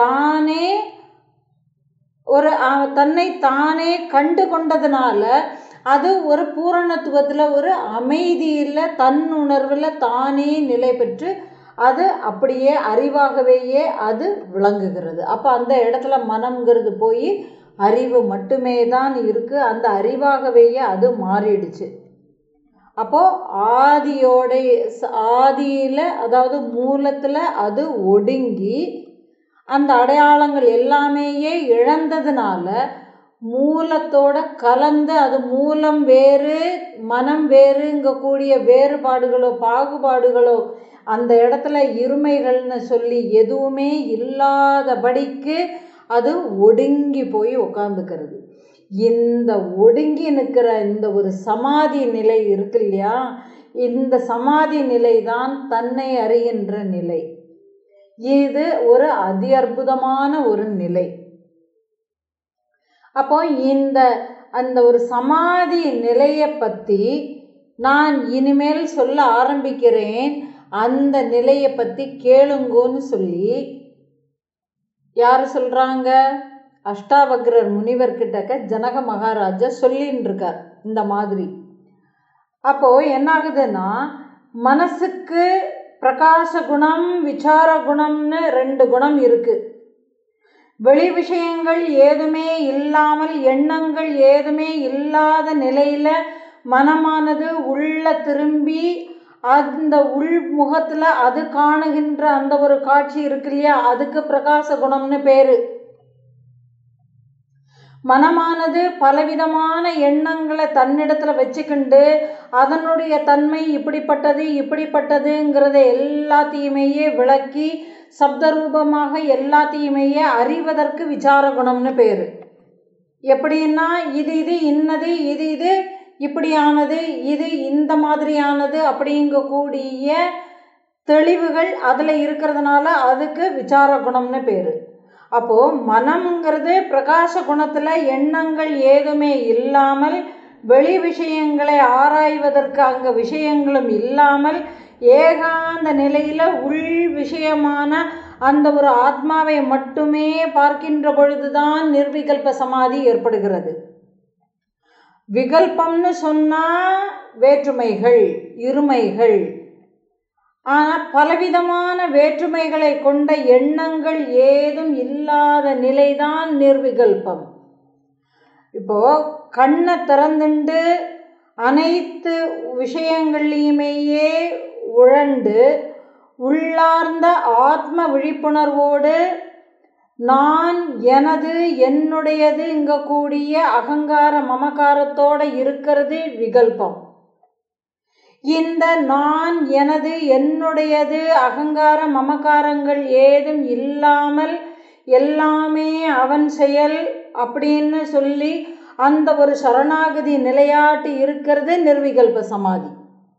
தானே கண்டு கொண்டதுனால அது ஒரு பூரணத்துவத்தில், ஒரு அமைதியில், தன்னுணர்வில் தானே நிலை பெற்று அது அப்படியே அறிவாகவேயே அது விளங்குகிறது. அப்போ அந்த இடத்துல மனம்ங்கிறது போய் அறிவு மட்டுமே தான் இருக்குது. அந்த அறிவாகவேயே அது மாறிடுச்சு. அப்போது ஆதியில், அதாவது மூலத்தில் அது ஒடுங்கி அந்த அடையாளங்கள் எல்லாமேயே இழந்ததுனால மூலத்தோட கலந்து, அது மூலம் வேறு மனம் வேறுங்கக்கூடிய வேறுபாடுகளோ பாகுபாடுகளோ அந்த இடத்துல இருமைகள்னு சொல்லி எதுவுமே இல்லாதபடிக்கு அது ஒடுங்கி போய் உட்காந்துக்கிறது. இந்த ஒடுங்கி நிற்கிற இந்த ஒரு சமாதி நிலை இருக்கு இல்லையா, இந்த சமாதி நிலை தான் தன்னை அறிகின்ற நிலை. இது ஒரு அதி அற்புதமான ஒரு நிலை. அப்போ அந்த ஒரு சமாதி நிலையை பற்றி நான் இனிமேல் சொல்ல ஆரம்பிக்கிறேன். அந்த நிலையை பற்றி கேளுங்கோன்னு சொல்லி யார் சொல்கிறாங்க? அஷ்டாவக்ரர் முனிவர்கிட்டக்க ஜனக மகாராஜா சொல்லின்னு இருக்கார் இந்த மாதிரி. அப்போது என்னாகுதுன்னா, மனசுக்கு பிரகாச குணம் விசார குணம்னு 2 குணம் இருக்குது. வெளி விஷயங்கள் ஏதுமே இல்லாமல், எண்ணங்கள் ஏதுமே இல்லாத நிலையில் மனமானது உள்ள திரும்பி அந்த உள்முகத்தில் அது காணுகின்ற அந்த ஒரு காட்சி இருக்கு இல்லையா, அதுக்கு பிரகாச குணம்னு பேர். மனமானது பலவிதமான எண்ணங்களை தன்னிடத்தில் வச்சுக்கிண்டு அதனுடைய தன்மை இப்படிப்பட்டது இப்படிப்பட்டதுங்கிறத எல்லாத்தையுமே விளக்கி சப்தரூபமாக எல்லாத்தையுமே அறிவதற்கு விசார குணம்னு பேர். எப்படின்னா, இது இன்னது, இது இப்படியானது, இது இந்த மாதிரியானது அப்படிங்கக்கூடிய தெளிவுகள் அதில் இருக்கிறதுனால அதுக்கு விசார குணம்னு பேர். அப்போது மனம்ங்கிறது பிரகாச குணத்தில் எண்ணங்கள் ஏதுமே இல்லாமல், வெளி விஷயங்களை ஆராய்வதற்கு அங்கே விஷயங்களும் இல்லாமல் ஏகாந்த நிலையில் உள் விஷயமான அந்த ஒரு ஆத்மாவை மட்டுமே பார்க்கின்ற பொழுதுதான் நிர்விகல்ப சமாதி ஏற்படுகிறது. விகல்பம்னு சொன்னால் வேற்றுமைகள், இருமைகள். ஆனால் பலவிதமான வேற்றுமைகளை கொண்ட எண்ணங்கள் ஏதும் இல்லாத நிலைதான் நிர்விகல்பம். இப்போது கண்ணை திறந்துண்டு அனைத்து விஷயங்கள்லையுமேயே உழண்டு உள்ளார்ந்த ஆத்ம விழிப்புணர்வோடு நான், எனது, என்னுடையது இங்கக்கூடிய அகங்கார மமகாரத்தோடு இருக்கிறது விகல்பம். இந்த நான், எனது, என்னுடையது, அகங்கார மமகாரங்கள் ஏதும் இல்லாமல் எல்லாமே அவன் செயல் அப்படின்னு சொல்லி அந்த ஒரு சரணாகதி நிலையாட்டு இருக்கிறது நிர்விகல்ப சமாதி.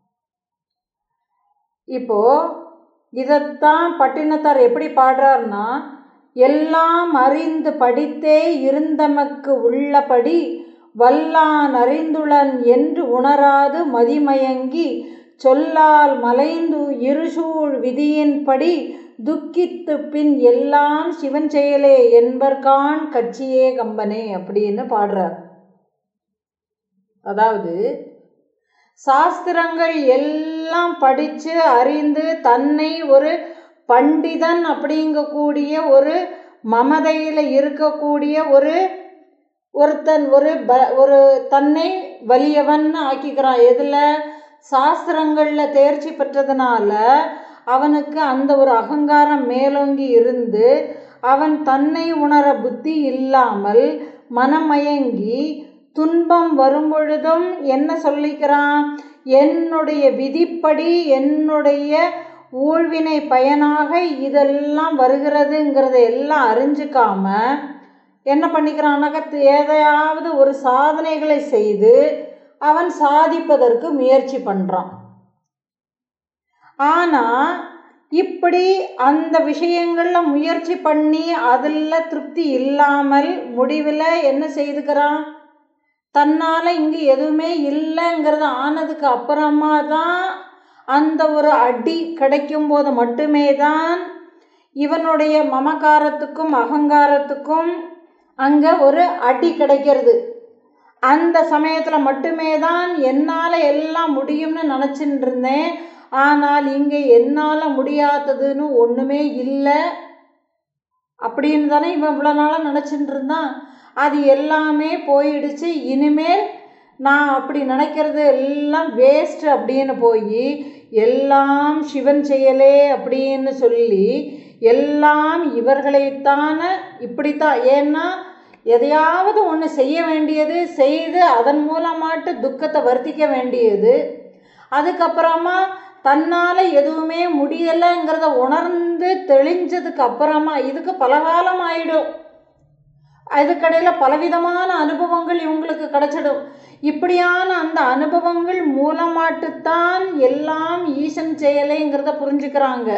இப்போ இதைத்தான் பட்டினத்தார் எப்படி பாடுறார்னா, எல்லாம் அறிந்து படித்தே இருந்தமக்கு உள்ளபடி வல்லான் அறிந்துளன் என்று உணராது மதிமயங்கி சொல்லால் மலைந்து இருசூழ் விதியின்படி துக்கித்து பின் எல்லாம் சிவன் செயலே என்பர்கான் கட்சியே கம்பனே அப்படின்னு பாடுறார். அதாவது சாஸ்திரங்கள் எல்லாம் படித்து அறிந்து தன்னை ஒரு பண்டிதன் அப்படிங்கக்கூடிய ஒரு மமதையில் இருக்கக்கூடிய ஒருத்தன் ஒரு தன்னை வலியவன் ஆக்கிக்கிறான். எதில்? சாஸ்திரங்களில் தேர்ச்சி பெற்றதுனால அவனுக்கு அந்த ஒரு அகங்காரம் மேலோங்கி இருந்து அவன் தன்னை உணர புத்தி இல்லாமல் மனமயங்கி துன்பம் வரும்பொழுதும் என்ன சொல்லிக்கிறான்? என்னுடைய விதிப்படி என்னுடைய ஊழ்வினை பயனாக இதெல்லாம் வருகிறதுங்கிறத எல்லாம் அறிஞ்சிக்காம என்ன பண்ணிக்கிறான்னாக்க, எதையாவது ஒரு சாதனைகளை செய்து அவன் சாதிப்பதற்கு முயற்சி பண்ணுறான். ஆனால் இப்படி அந்த விஷயங்களில் முயற்சி பண்ணி அதில் திருப்தி இல்லாமல் முடிவில் என்ன செய்துக்கிறான்? தன்னால் இங்கே எதுவுமே இல்லைங்கிறது ஆனதுக்கு அப்புறமா தான் அந்த ஒரு அடி கிடைக்கும் போது மட்டுமே தான் இவனுடைய மமகாரத்துக்கும் அகங்காரத்துக்கும் அங்கே ஒரு அடி கிடைக்கிறது. அந்த சமயத்தில் மட்டுமே தான் என்னால் எல்லாம் முடியும்னு நினச்சின்னு இருந்தேன், ஆனால் இங்கே என்னால் முடியாததுன்னு ஒன்றுமே இல்லை அப்படின்னு தானே இவன் இவ்வளோ நாளாக நினச்சிட்டு இருந்தான். அது எல்லாமே போயிடுச்சு, இனிமேல் நான் அப்படி நினைக்கிறது எல்லாம் வேஸ்ட் அப்படின்னு போய் எல்லாம் சிவன் செயலே அப்படின்னு சொல்லி எல்லாம் இவர்களைத்தான இப்படித்தான். ஏன்னா எதையாவது ஒன்று செய்ய வேண்டியது, செய்து அதன் மூலமாட்டு துக்கத்தை வர்த்திக்க வேண்டியது. அதுக்கப்புறமா தன்னால் எதுவுமே முடியலைங்கிறத உணர்ந்து தெளிஞ்சதுக்கு அப்புறமா இதுக்கு பலகாலம் ஆயிடும். அதுக்கடையில் பலவிதமான அனுபவங்கள் இவங்களுக்கு கிடைச்சிடும். இப்படியான அந்த அனுபவங்கள் மூலமாட்டுத்தான் எல்லாம் ஈசன் செயலைங்கிறத புரிஞ்சுக்கிறாங்க.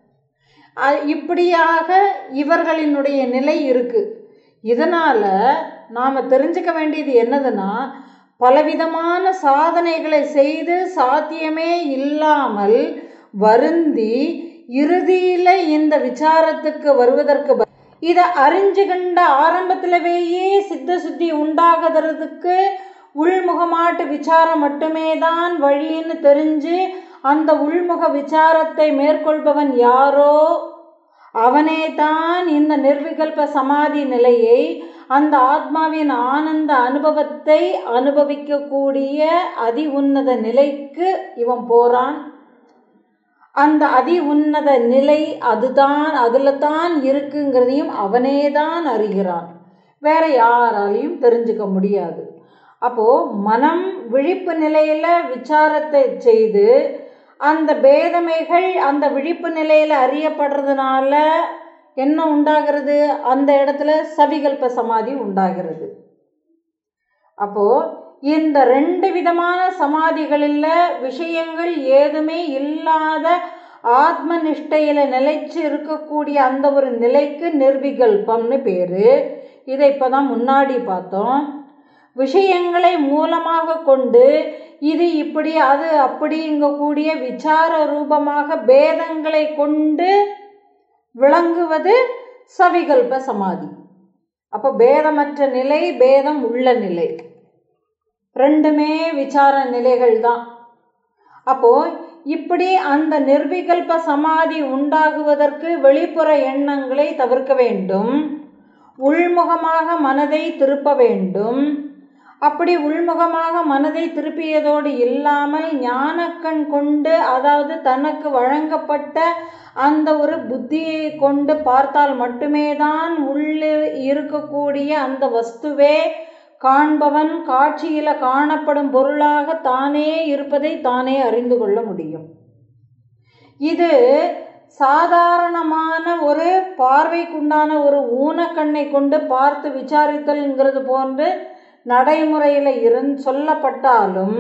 இப்படியாக இவர்களினுடைய நிலை இருக்குது. இதனால் நாம் தெரிஞ்சுக்க வேண்டியது என்னதுன்னா, பலவிதமான சாதனைகளை செய்து சாத்தியமே இல்லாமல் வருந்தி இறுதியில் இந்த விசாரத்துக்கு வருவதற்கு இதை அறிஞ்சுகண்ட ஆரம்பத்திலவேயே சித்த சுத்தி உண்டாகிறதுக்கு உள்முகமாட்டு விசாரம் மட்டுமே தான் வழின்னு தெரிஞ்சு அந்த உள்முக விசாரத்தை மேற்கொள்பவன் யாரோ அவனே தான் இந்த நிர்விகல்ப சமாதி நிலையை, அந்த ஆத்மாவின் ஆனந்த அனுபவத்தை அனுபவிக்கக்கூடிய அதி உன்னத நிலைக்கு இவன் போகிறான். அந்த அதி உன்னத நிலை அதுதான், அதில் தான் இருக்குங்கிறதையும் அவனே தான் அறிகிறான். வேற யாராலையும் தெரிஞ்சுக்க முடியாது. அப்போது மனம் விழிப்பு நிலையில் விசாரத்தை செய்து அந்த பேதமைகள் அந்த விழிப்பு நிலையில் அறியப்படுறதுனால என்ன உண்டாகிறது? அந்த இடத்துல சவிகல்ப சமாதி உண்டாகிறது. அப்போது இந்த 2 விதமான சமாதிகளில் விஷயங்கள் ஏதுமே இல்லாத ஆத்ம நிஷ்டையில் நிலைச்சு இருக்கக்கூடிய அந்த ஒரு நிலைக்கு நிர்விகல்பம்னு பேர். இதை இப்போ தான் முன்னாடி பார்த்தோம். விஷயங்களை மூலமாக கொண்டு இது இப்படி அது அப்படிங்கக்கூடிய விசார ரூபமாக பேதங்களை கொண்டு விளங்குவது சவிகல்ப சமாதி. அப்போ பேதமற்ற நிலை, பேதம் உள்ள நிலை, ரெண்டுமே விசார நிலைகள் தான். அப்போது இப்படி அந்த நிர்விகல்ப சமாதி உண்டாகுவதற்கு வெளிப்புற எண்ணங்களை தவிர்க்க வேண்டும், உள்முகமாக மனதை திருப்ப வேண்டும். அப்படி உள்முகமாக மனதை திருப்பியதோடு இல்லாமல் ஞானக்கண் கொண்டு, அதாவது தனக்கு வழங்கப்பட்ட அந்த ஒரு புத்தியை கொண்டு பார்த்தால் மட்டுமே தான் உள்ளே இருக்கக்கூடிய அந்த வஸ்துவே காண்பவன் காட்சியில் காணப்படும் பொருளாக தானே இருப்பதை தானே அறிந்து கொள்ள முடியும். இது சாதாரணமான ஒரு பார்வைக்குண்டான ஒரு ஊனக்கண்ணை கொண்டு பார்த்து விசாரித்தல்ங்கிறது போன்று நடைமுறையில் சொல்லப்பட்டாலும்,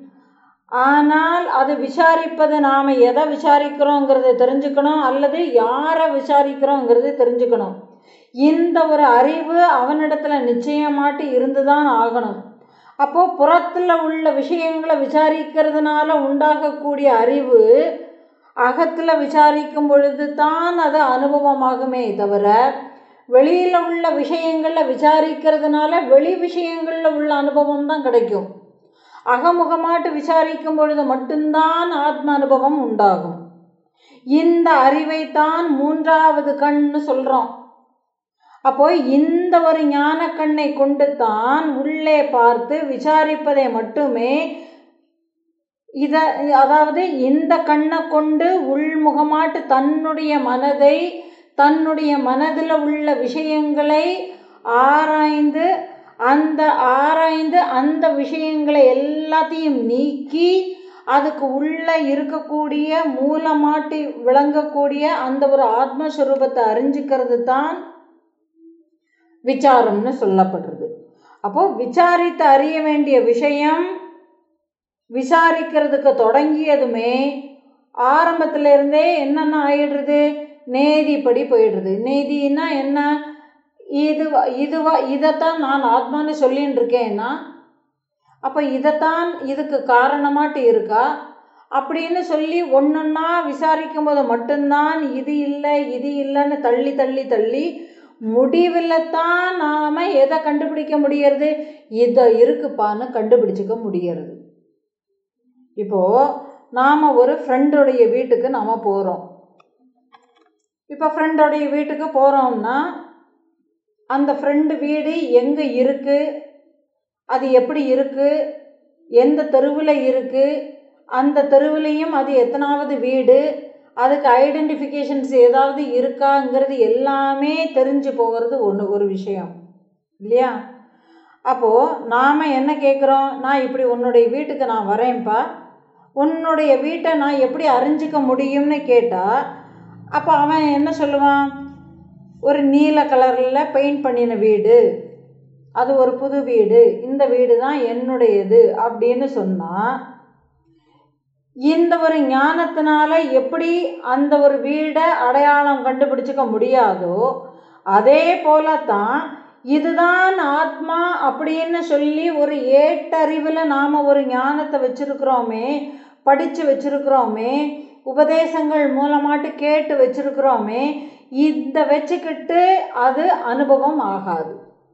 ஆனால் அது விசாரிப்பது நாம் எதை விசாரிக்கிறோங்கிறத தெரிஞ்சுக்கணும், அல்லது யாரை விசாரிக்கிறோங்கிறது தெரிஞ்சுக்கணும். இந்த ஒரு அறிவு அவனிடத்தில் நிச்சயமாட்டு இருந்து தான் ஆகணும். அப்போது புறத்தில் உள்ள விஷயங்களை விசாரிக்கிறதுனால உண்டாகக்கூடிய அறிவு அகத்தில் விசாரிக்கும் பொழுது தான் அது அனுபவமாகுமே தவிர, வெளியில் உள்ள விஷயங்களில் விசாரிக்கிறதுனால வெளி விஷயங்களில் உள்ள அனுபவம் தான் கிடைக்கும். அகமுகமாட்டு விசாரிக்கும் பொழுது மட்டும்தான் ஆத்ம அனுபவம் உண்டாகும். இந்த அறிவைத்தான் 3வது கண்ணு சொல்கிறோம். அப்போ இந்த ஒரு ஞான கண்ணை கொண்டு தான் உள்ளே பார்த்து விசாரிப்பதை மட்டுமே அதாவது இந்த கண்ணை கொண்டு உள்முகமாட்டு தன்னுடைய மனதை, தன்னுடைய மனதில் உள்ள விஷயங்களை ஆராய்ந்து அந்த விஷயங்களை எல்லாத்தையும் நீக்கி அதுக்கு உள்ளே இருக்கக்கூடிய மூலமாட்டி விளங்கக்கூடிய அந்த ஒரு ஆத்மஸ்வரூபத்தை அறிஞ்சிக்கிறது தான் விசாரம்னு சொல்லப்படுறது. அப்போது விசாரித்து அறிய வேண்டிய விஷயம் விசாரிக்கிறதுக்கு தொடங்கியதுமே ஆரம்பத்திலேருந்தே என்னென்ன ஆயிடுறது? நேதிப்படி போயிடுறது. நேதின்னா என்ன? இதைத்தான் நான் ஆத்மான்னு சொல்லின்னு இருக்கேன்னா, அப்போ இதைத்தான் இதுக்கு காரணமாட்டு இருக்கா அப்படின்னு சொல்லி ஒன்றொன்னா விசாரிக்கும் போது மட்டும்தான் இது இல்லை இது இல்லைன்னு தள்ளி தள்ளி தள்ளி முடிவில் தான் நாம் எதை கண்டுபிடிக்க முடியறது? இதை இருக்குப்பான்னு கண்டுபிடிச்சிக்க முடியறது. இப்போது நாம் ஒரு ஃப்ரெண்டோடைய வீட்டுக்கு நாம் போகிறோம். இப்போ ஃப்ரெண்டோடைய வீட்டுக்கு போகிறோம்னா அந்த ஃப்ரெண்டு வீடு எங்கே இருக்குது, அது எப்படி இருக்குது, எந்த தெருவில் இருக்குது, அந்த தெருவுலேயும் அது எத்தனாவது வீடு, அதுக்கு ஐடென்டிஃபிகேஷன்ஸ் ஏதாவது இருக்காங்கிறது எல்லாமே தெரிஞ்சு போகிறது ஒரு விஷயம் இல்லையா? அப்போது நாம் என்ன கேட்குறோம்? நான் இப்படி உன்னுடைய வீட்டுக்கு நான் வரேன்ப்பா, உன்னுடைய வீட்டை நான் எப்படி அறிஞ்சிக்க முடியும்னு கேட்டால் அப்போ அவன் என்ன சொல்லுவான்? ஒரு நீல கலரில் பெயிண்ட் பண்ணின வீடு, அது ஒரு புது வீடு, இந்த வீடு தான் என்னுடையது அப்படின்னு சொன்னால், இந்த ஒரு ஞானத்தினால எப்படி அந்த ஒரு வீடை அடையாளம் கண்டுபிடிச்சிக்க முடியாதோ, அதே போல தான் இதுதான் ஆத்மா அப்படின்னு சொல்லி ஒரு ஏட்டறிவில் நாம் ஒரு ஞானத்தை வச்சுருக்கிறோமே, படித்து வச்சுருக்கிறோமே, உபதேசங்கள் மூலமாட்டு கேட்டு வச்சுருக்கிறோமே, இந்த வச்சுக்கிட்டு அது அனுபவம் ஆகாது.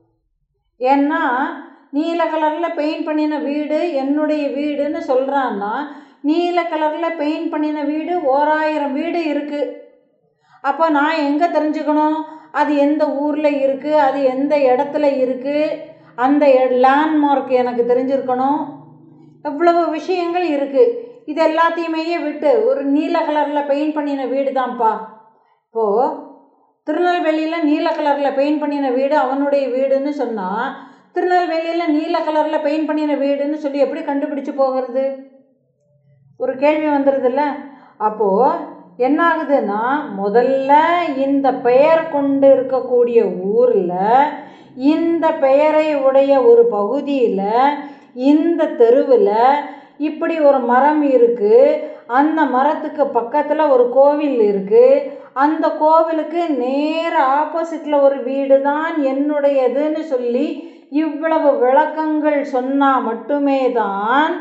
ஏன்னா நீல கலரில் பெயிண்ட் பண்ணின வீடு என்னுடைய வீடுன்னு சொல்கிறான்னா, நீல கலரில் பெயிண்ட் பண்ணின வீடு 1000 வீடு இருக்குது. அப்போ நான் எங்கே தெரிஞ்சுக்கணும் அது எந்த ஊரில் இருக்குது, அது எந்த இடத்துல இருக்குது, அந்த லேண்ட்மார்க் எனக்கு தெரிஞ்சிருக்கணும். எவ்வளவு விஷயங்கள் இருக்குது. இது எல்லாத்தையுமே விட்டு ஒரு நீல கலரில் பெயிண்ட் பண்ணின வீடு தான்ப்பா. இப்போது திருநெல்வேலியில் நீல கலரில் பெயிண்ட் பண்ணின வீடு அவனுடைய வீடுன்னு சொன்னால், திருநெல்வேலியில் நீல கலரில் பெயிண்ட் பண்ணின வீடுன்னு சொல்லி எப்படி கண்டுபிடிச்சு போகிறது? ஒரு கேள்வி வந்துடுதுல்ல. அப்போது என்ன ஆகுதுன்னா, முதல்ல இந்த பெயர் கொண்டு இருக்கக்கூடிய ஊரில், இந்த பெயரை உடைய ஒரு பகுதியில், இந்த தெருவில் இப்படி ஒரு மரம் இருக்குது. அந்த மரத்துக்கு பக்கத்தில் ஒரு கோவில் இருக்குது. அந்த கோவிலுக்கு நேர் ஆப்போசிட்டில் ஒரு வீடு தான் என்னுடையதுன்னு சொல்லி இவ்வளவு விளக்கங்கள் சொன்னால் மட்டுமே தான்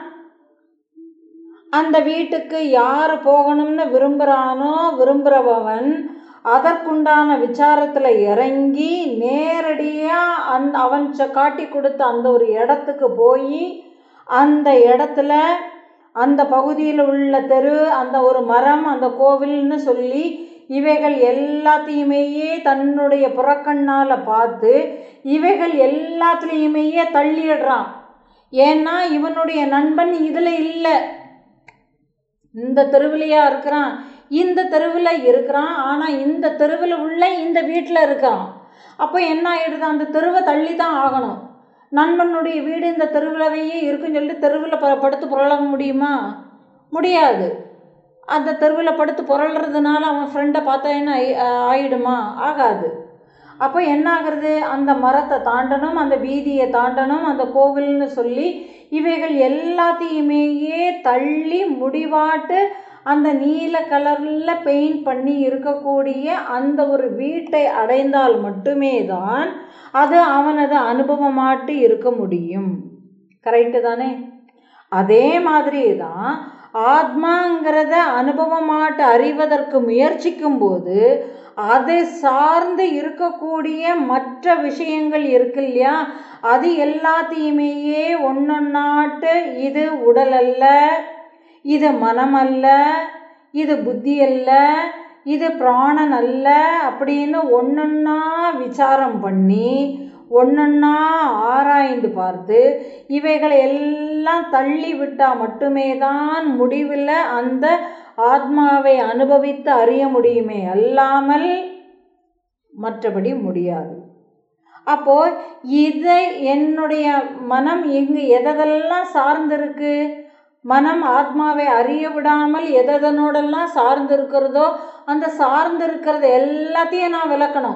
அந்த வீட்டுக்கு யார் போகணும்னு விரும்புகிறவன் அதற்குண்டான விசாரத்தில் இறங்கி நேரடியாக அவன் காட்டி கொடுத்த அந்த ஒரு இடத்துக்கு போய், அந்த இடத்துல அந்த பகுதியில் உள்ள தெரு, அந்த ஒரு மரம், அந்த கோவில்னு சொல்லி இவைகள் எல்லாத்தையுமே தன்னுடைய புறக்கண்ணால் பார்த்து இவைகள் எல்லாத்துலேயுமே தள்ளிடுறான். ஏன்னா இவனுடைய நண்பன் இதில் இல்லை, இந்த தெருவிலையா இருக்கிறான், இந்த தெருவில் இருக்கிறான், ஆனால் இந்த தெருவில் உள்ள இந்த வீட்டில் இருக்கிறான். அப்போ என்ன ஆகிடுது, அந்த தெருவை தள்ளி தான் ஆகணும். நண்பனுடைய வீடு இந்த தெருவிலவையே இருக்குன்னு சொல்லிட்டு தெருவில் படுத்து புரள முடியுமா? முடியாது. அந்த தெருவில் படுத்து புரள்றதுனால அவன் ஃப்ரெண்டை பார்த்தா என்ன ஆயிடுமா? ஆகாது. அப்போ என்ன ஆகுறது, அந்த மரத்தை தாண்டணும், அந்த வீதியை தாண்டணும், அந்த கோவில்னு சொல்லி இவைகள் எல்லாத்தையுமே தள்ளி முடிவாட்டு அந்த நீல கலரில் பெயிண்ட் பண்ணி இருக்கக்கூடிய அந்த ஒரு வீட்டை அடைந்தால் மட்டுமே தான் அது அவனது அனுபவமாட்டு இருக்க முடியும். கரெக்டு தானே? அதே மாதிரி தான் ஆத்மாங்கிறத அனுபவமாட்டு அறிவதற்கு முயற்சிக்கும் போது அதை சார்ந்து இருக்கக்கூடிய மற்ற விஷயங்கள் இருக்கு இல்லையா, அது எல்லாத்தையுமே ஒன்னொன்னாட்டு இது உடல் அல்ல, இது மனம் அல்ல, இது புத்தி அல்ல, இது பிராணன் அல்ல அப்படின்னு ஒன்னொன்னா விசாரம் பண்ணி ஒன்னொன்னா ஆராய்ந்து பார்த்து இவைகளை எல்லாம் தள்ளி விட்டால் மட்டுமே தான் முடிவில் அந்த ஆத்மாவை அனுபவித்து அறிய முடியுமே, அல்லாமல் மற்றபடி முடியாது. அப்போது இதை என்னுடைய மனம் இங்கு எதெல்லாம் சார்ந்திருக்கு, மனம் ஆத்மாவை அறிய விடாமல் எதனோடெல்லாம் சார்ந்து இருக்கிறதோ அந்த சார்ந்து இருக்கிறது எல்லாத்தையும் நான் விளக்கணும்.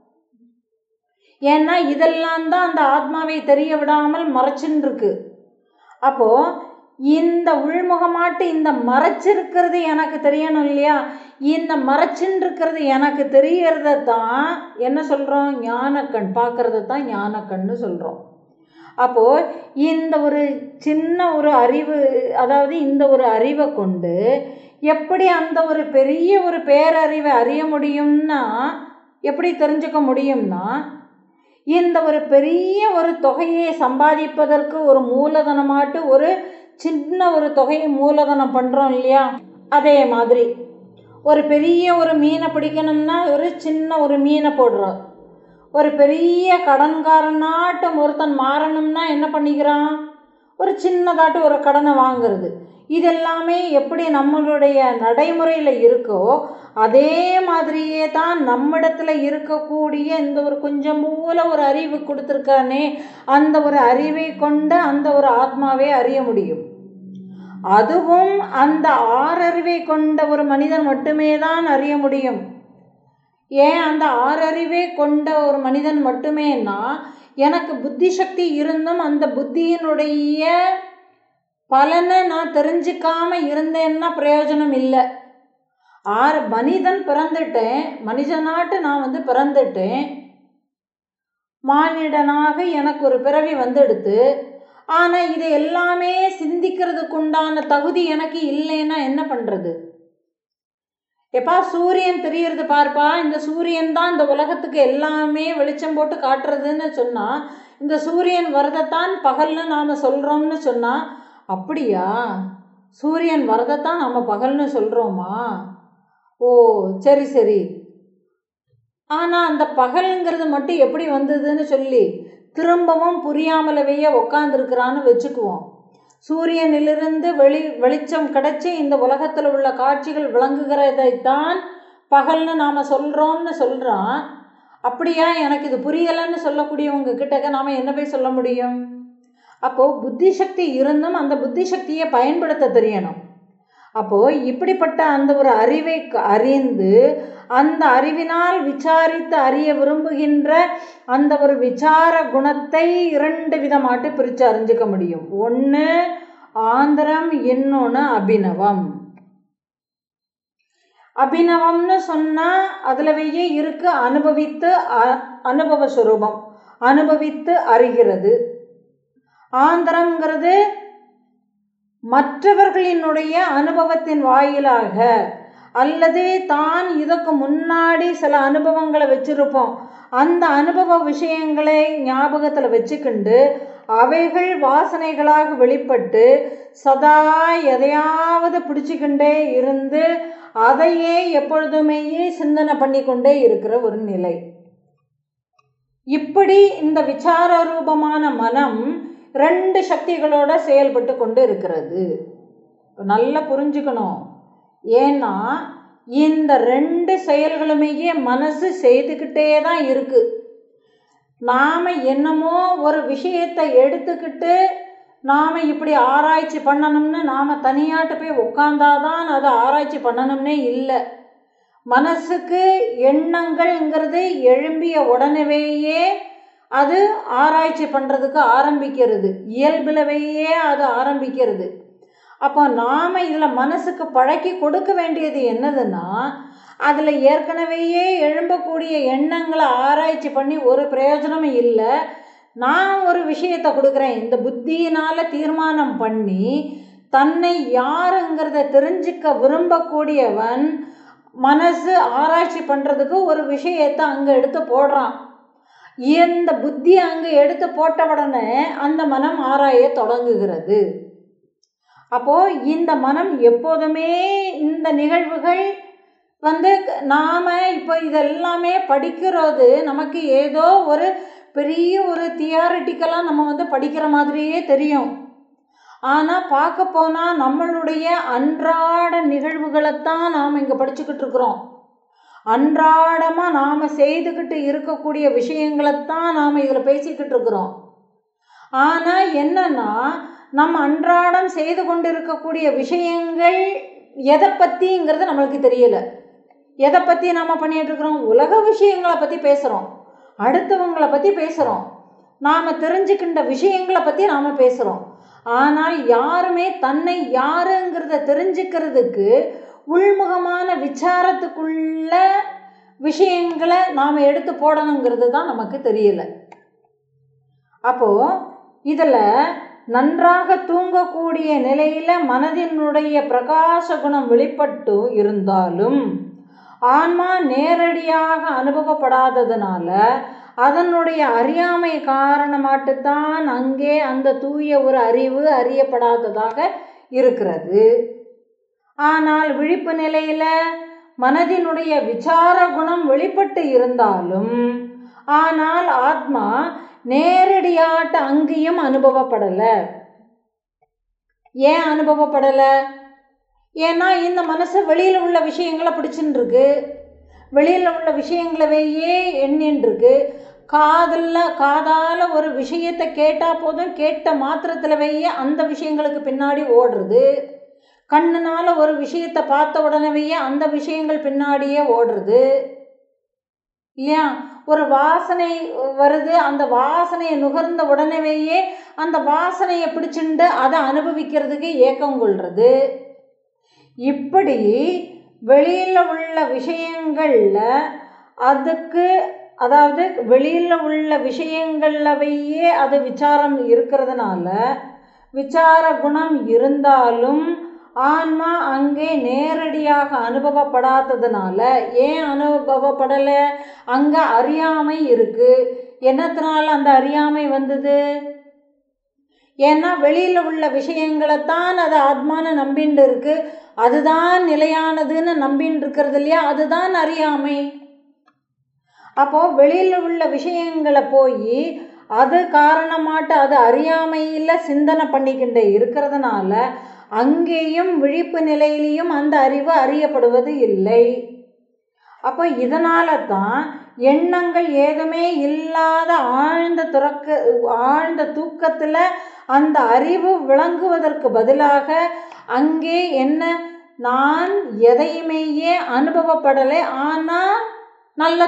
ஏன்னா இதெல்லாம் தான் அந்த ஆத்மாவை தெரிய விடாமல் மறைச்சுன்னு இருக்கு. அப்போது இந்த உள்முகமாட்டு இந்த மறைச்சிருக்கிறது எனக்கு தெரியணும் இல்லையா, இந்த மறைச்சுன்னு இருக்கிறது எனக்கு தெரியறத தான் என்ன சொல்கிறோம், ஞானக்கண். பார்க்கறத தான் ஞானக்கண்ணு சொல்கிறோம். அப்போது இந்த ஒரு சின்ன ஒரு அறிவு, அதாவது இந்த ஒரு அறிவை கொண்டு எப்படி அந்த ஒரு பெரிய ஒரு பேரறிவை அறிய முடியும்னா, எப்படி தெரிஞ்சுக்க முடியும்னா, இந்த ஒரு பெரிய ஒரு தொகையை சம்பாதிப்பதற்கு ஒரு மூலதனமாட்டு ஒரு சின்ன ஒரு தொகையை மூலதனம் பண்ணுறோம் இல்லையா, அதே மாதிரி ஒரு பெரிய ஒரு மீனை பிடிக்கணும்னா ஒரு சின்ன ஒரு மீனை போடுறோம். ஒரு பெரிய கடன்காரனாட்டம் ஒருத்தன் மாறணும்னா என்ன பண்ணிக்கிறான், ஒரு சின்னதாட்டு ஒரு கடனை வாங்கிறது. இதெல்லாமே எப்படி நம்மளுடைய நடைமுறையில் இருக்கோ அதே மாதிரியே தான் நம்மிடத்தில் இருக்கக்கூடிய இந்த ஒரு கொஞ்சம் மூல ஒரு அறிவு கொடுத்துருக்கானே, அந்த ஒரு அறிவை கொண்டு அந்த ஒரு ஆத்மாவை அறிய முடியும். அதுவும் அந்த ஆறறிவை கொண்ட ஒரு மனிதன் மட்டுமே தான் அறிய முடியும். ஏன் அந்த ஆறறிவை கொண்ட ஒரு மனிதன் மட்டுமேனா, எனக்கு புத்தி சக்தி இருந்தும் அந்த புத்தியினுடைய பலனை நான் தெரிஞ்சிக்காம இருந்தேன்னா பிரயோஜனம் இல்லை. மனிதன் பிறந்துட்டேன், மனிதனாட்டு நான் பிறந்துட்டேன், மானிடனாக எனக்கு ஒரு பிறவி வந்துடுத்து. ஆனால் இது எல்லாமே சிந்திக்கிறதுக்கு உண்டான தகுதி எனக்கு இல்லைன்னா என்ன பண்ணுறது? எப்பா சூரியன் தெரிகிறது பார்ப்பா, இந்த சூரியன் தான் இந்த உலகத்துக்கு எல்லாமே வெளிச்சம் போட்டு காட்டுறதுன்னு சொன்னால், இந்த சூரியன் வரதைத்தான் பகல்னு நாம் சொல்கிறோம்னு சொன்னால், அப்படியா சூரியன் வரதைத்தான் நம்ம பகல்னு சொல்கிறோமா? ஓ சரி சரி. ஆனால் அந்த பகல்ங்கிறது மட்டும் எப்படி வந்ததுன்னு சொல்லி திரும்பவும் புரியாமலவையே உக்காந்துருக்கிறான்னு வச்சுக்குவோம். சூரியனிலிருந்து வெளிச்சம் கிடைச்சி இந்த உலகத்தில் உள்ள காட்சிகள் விளங்குகிறதைத்தான் பகல்னு நாம் சொல்கிறோம்னு சொல்கிறான். அப்படியா, எனக்கு இது புரியலைன்னு சொல்லக்கூடியவங்க கிட்டக்க நாம் என்ன போய் சொல்ல முடியும்? அப்போது புத்தி சக்தி இருந்தும் அந்த புத்தி சக்தியை பயன்படுத்த தெரியணும். அப்போது இப்படிப்பட்ட அந்த ஒரு அறிவை அறிந்து அந்த அறிவினால் விசாரித்து அறிய விரும்புகின்ற அந்த ஒரு விசார குணத்தை 2 விதமாட்டு பிரித்து அறிஞ்சிக்க முடியும். ஒன்று ஆந்திரம், இன்னொன்று அபிநவம். அபிநவம்னு சொன்னால் அதுலவையே இருக்கு அனுபவித்து, அனுபவ சுரூபம், அனுபவித்து அறிகிறது. ஆந்திரங்கிறது மற்றவர்களினுடைய அனுபவத்தின் வாயிலாக அல்லது தான் இதுக்கு முன்னாடி சில அனுபவங்களை வச்சிருப்போம், அந்த அனுபவ விஷயங்களை ஞாபகத்தில் வச்சுக்கிண்டு அவைகள் வாசனைகளாக வெளிப்பட்டு சதா எதையாவது பிடிச்சிக்கிண்டே இருந்து அதையே எப்பொழுதுமே சிந்தனை பண்ணி கொண்டே இருக்கிற ஒரு நிலை. இப்படி இந்த விசார ரூபமான மனம் 2 சக்திகளோட செயல்பட்டு கொண்டு இருக்கிறது. நல்லா புரிஞ்சுக்கணும். ஏன்னா இந்த 2 செயல்களுமே மனசு செய்துக்கிட்டே தான் இருக்கு. நாம் என்னமோ ஒரு விஷயத்தை எடுத்துக்கிட்டு நாம் இப்படி ஆராய்ச்சி பண்ணணும்னு நாம் தனியாட்டு போய் உட்காந்தாதான் அது ஆராய்ச்சி பண்ணணும்னே இல்லை. மனசுக்கு எண்ணங்கள்ங்கிறது எழும்பிய உடனேயே அது ஆராய்ச்சி பண்ணுறதுக்கு ஆரம்பிக்கிறது, இயல்புலவையே அது ஆரம்பிக்கிறது. அப்போ நாம் இதில் மனசுக்கு பழக்கி கொடுக்க வேண்டியது என்னதுன்னா, அதில் ஏற்கனவேயே எழும்பக்கூடிய எண்ணங்களை ஆராய்ச்சி பண்ணி ஒரு பிரயோஜனமும் இல்லை. நான் ஒரு விஷயத்தை கொடுக்குறேன், இந்த புத்தியினால் தீர்மானம் பண்ணி தன்னை யாருங்கிறத தெரிஞ்சிக்க விரும்பக்கூடியவன் மனசு ஆராய்ச்சி பண்ணுறதுக்கு ஒரு விஷயத்தை அங்கே எடுத்து போடுறான். இந்த புத்தி அங்கே எடுத்து போட்ட உடனே அந்த மனம் ஆராய தொடங்குகிறது. அப்போது இந்த மனம் எப்போதுமே இந்த நிகழ்வுகள் நாம் இப்போ இதெல்லாமே படிக்கிறது நமக்கு ஏதோ ஒரு பெரிய ஒரு தியரிட்டிக்கலாக நம்ம படிக்கிற மாதிரியே தெரியும். ஆனால் பார்க்க போனால் நம்மளுடைய அன்றாட நிகழ்வுகளைத்தான் நாம் இங்கே படிச்சுக்கிட்டு இருக்கிறோம். அன்றாடமாக நாம் செய்துக்கிட்டு இருக்கக்கூடிய விஷயங்களைத்தான் நாம் இதில் பேசிக்கிட்டு இருக்கிறோம். ஆனால் என்னன்னா, நம்ம அன்றாடம் செய்து கொண்டு இருக்கக்கூடிய விஷயங்கள் எதை பற்றிங்கிறது நம்மளுக்கு தெரியலை. எதை பற்றி நாம் பண்ணிகிட்டு இருக்கிறோம்? உலக விஷயங்களை பற்றி பேசுகிறோம், அடுத்தவங்களை பற்றி பேசுகிறோம், நாம் தெரிஞ்சுக்கின்ற விஷயங்களை பற்றி நாம் பேசுகிறோம். ஆனால் யாருமே தன்னை யாருங்கிறத தெரிஞ்சுக்கிறதுக்கு உள்முகமான விசாரத்துக்குள்ள விஷயங்களை நாம் எடுத்து போடணுங்கிறது தான் நமக்கு தெரியல. அப்போது இதில் நன்றாக தூங்கக்கூடிய நிலையில் மனதினுடைய பிரகாச குணம் வெளிப்பட்டு இருந்தாலும் ஆன்மா நேரடியாக அனுபவப்படாததுனால அதனுடைய அறியாமை காரணமாட்டுத்தான் அங்கே அந்த தூய ஒரு அறிவு அறியப்படாததாக இருக்கிறது. ஆனால் விழிப்பு நிலையில் மனதினுடைய விசார குணம் வெளிப்பட்டு இருந்தாலும் ஆனால் ஆத்மா நேரடியாட்ட அங்கேயும் அனுபவப்படலை. ஏன் அனுபவப்படலை? ஏன்னா இந்த மனசு வெளியில் உள்ள விஷயங்களை பிடிச்சுன்னு இருக்கு, வெளியில் உள்ள விஷயங்களவையே எண்ணின்னு இருக்கு. காதால் ஒரு விஷயத்தை கேட்டால் போதும், கேட்ட மாத்திரத்திலவையே அந்த விஷயங்களுக்கு பின்னாடி ஓடுறது. கண்ணுனால் ஒரு விஷயத்தை பார்த்த உடனேயே அந்த விஷயங்கள் பின்னாடியே ஓடுறது. இல்லையா? ஒரு வாசனை வருது, அந்த வாசனையை நுகர்ந்த உடனேயே அந்த வாசனையை பிடிச்சுண்டு அதை அனுபவிக்கிறதுக்கு ஏக்கம் கொள்வது. இப்படி வெளியில் உள்ள விஷயங்களில் அதுக்கு, அதாவது வெளியில் உள்ள விஷயங்கள்லவையே அது விசாரம் இருக்கிறதுனால, விசார குணம் இருந்தாலும் ஆன்மா அங்கே நேரடியாக அனுபவப்படாததுனால, ஏன் அனுபவப்படலை? அங்கே அறியாமை இருக்கு. என்னத்தினால அந்த அறியாமை வந்தது? ஏன்னா வெளியில் உள்ள விஷயங்களைத்தான் அது ஆத்மான்னு நம்பின்னு இருக்கு, அதுதான் நிலையானதுன்னு நம்பின்னு இருக்கிறது இல்லையா? அதுதான் அறியாமை. அப்போது வெளியில் உள்ள விஷயங்களை போய் அது காரணமாட்டு அது அறியாமையில் சிந்தனை பண்ணிக்கிண்டே இருக்கிறதுனால அங்கேயும் விழிப்பு நிலையிலையும் அந்த அறிவு அறியப்படுவது இல்லை. அப்போ இதனால தான் எண்ணங்கள் ஏதுமே இல்லாத ஆழ்ந்த தூக்கத்தில் அந்த அறிவு விளங்குவதற்கு பதிலாக அங்கே என்ன, நான் எதையுமேயே அனுபவப்படலை, ஆனால் நல்லா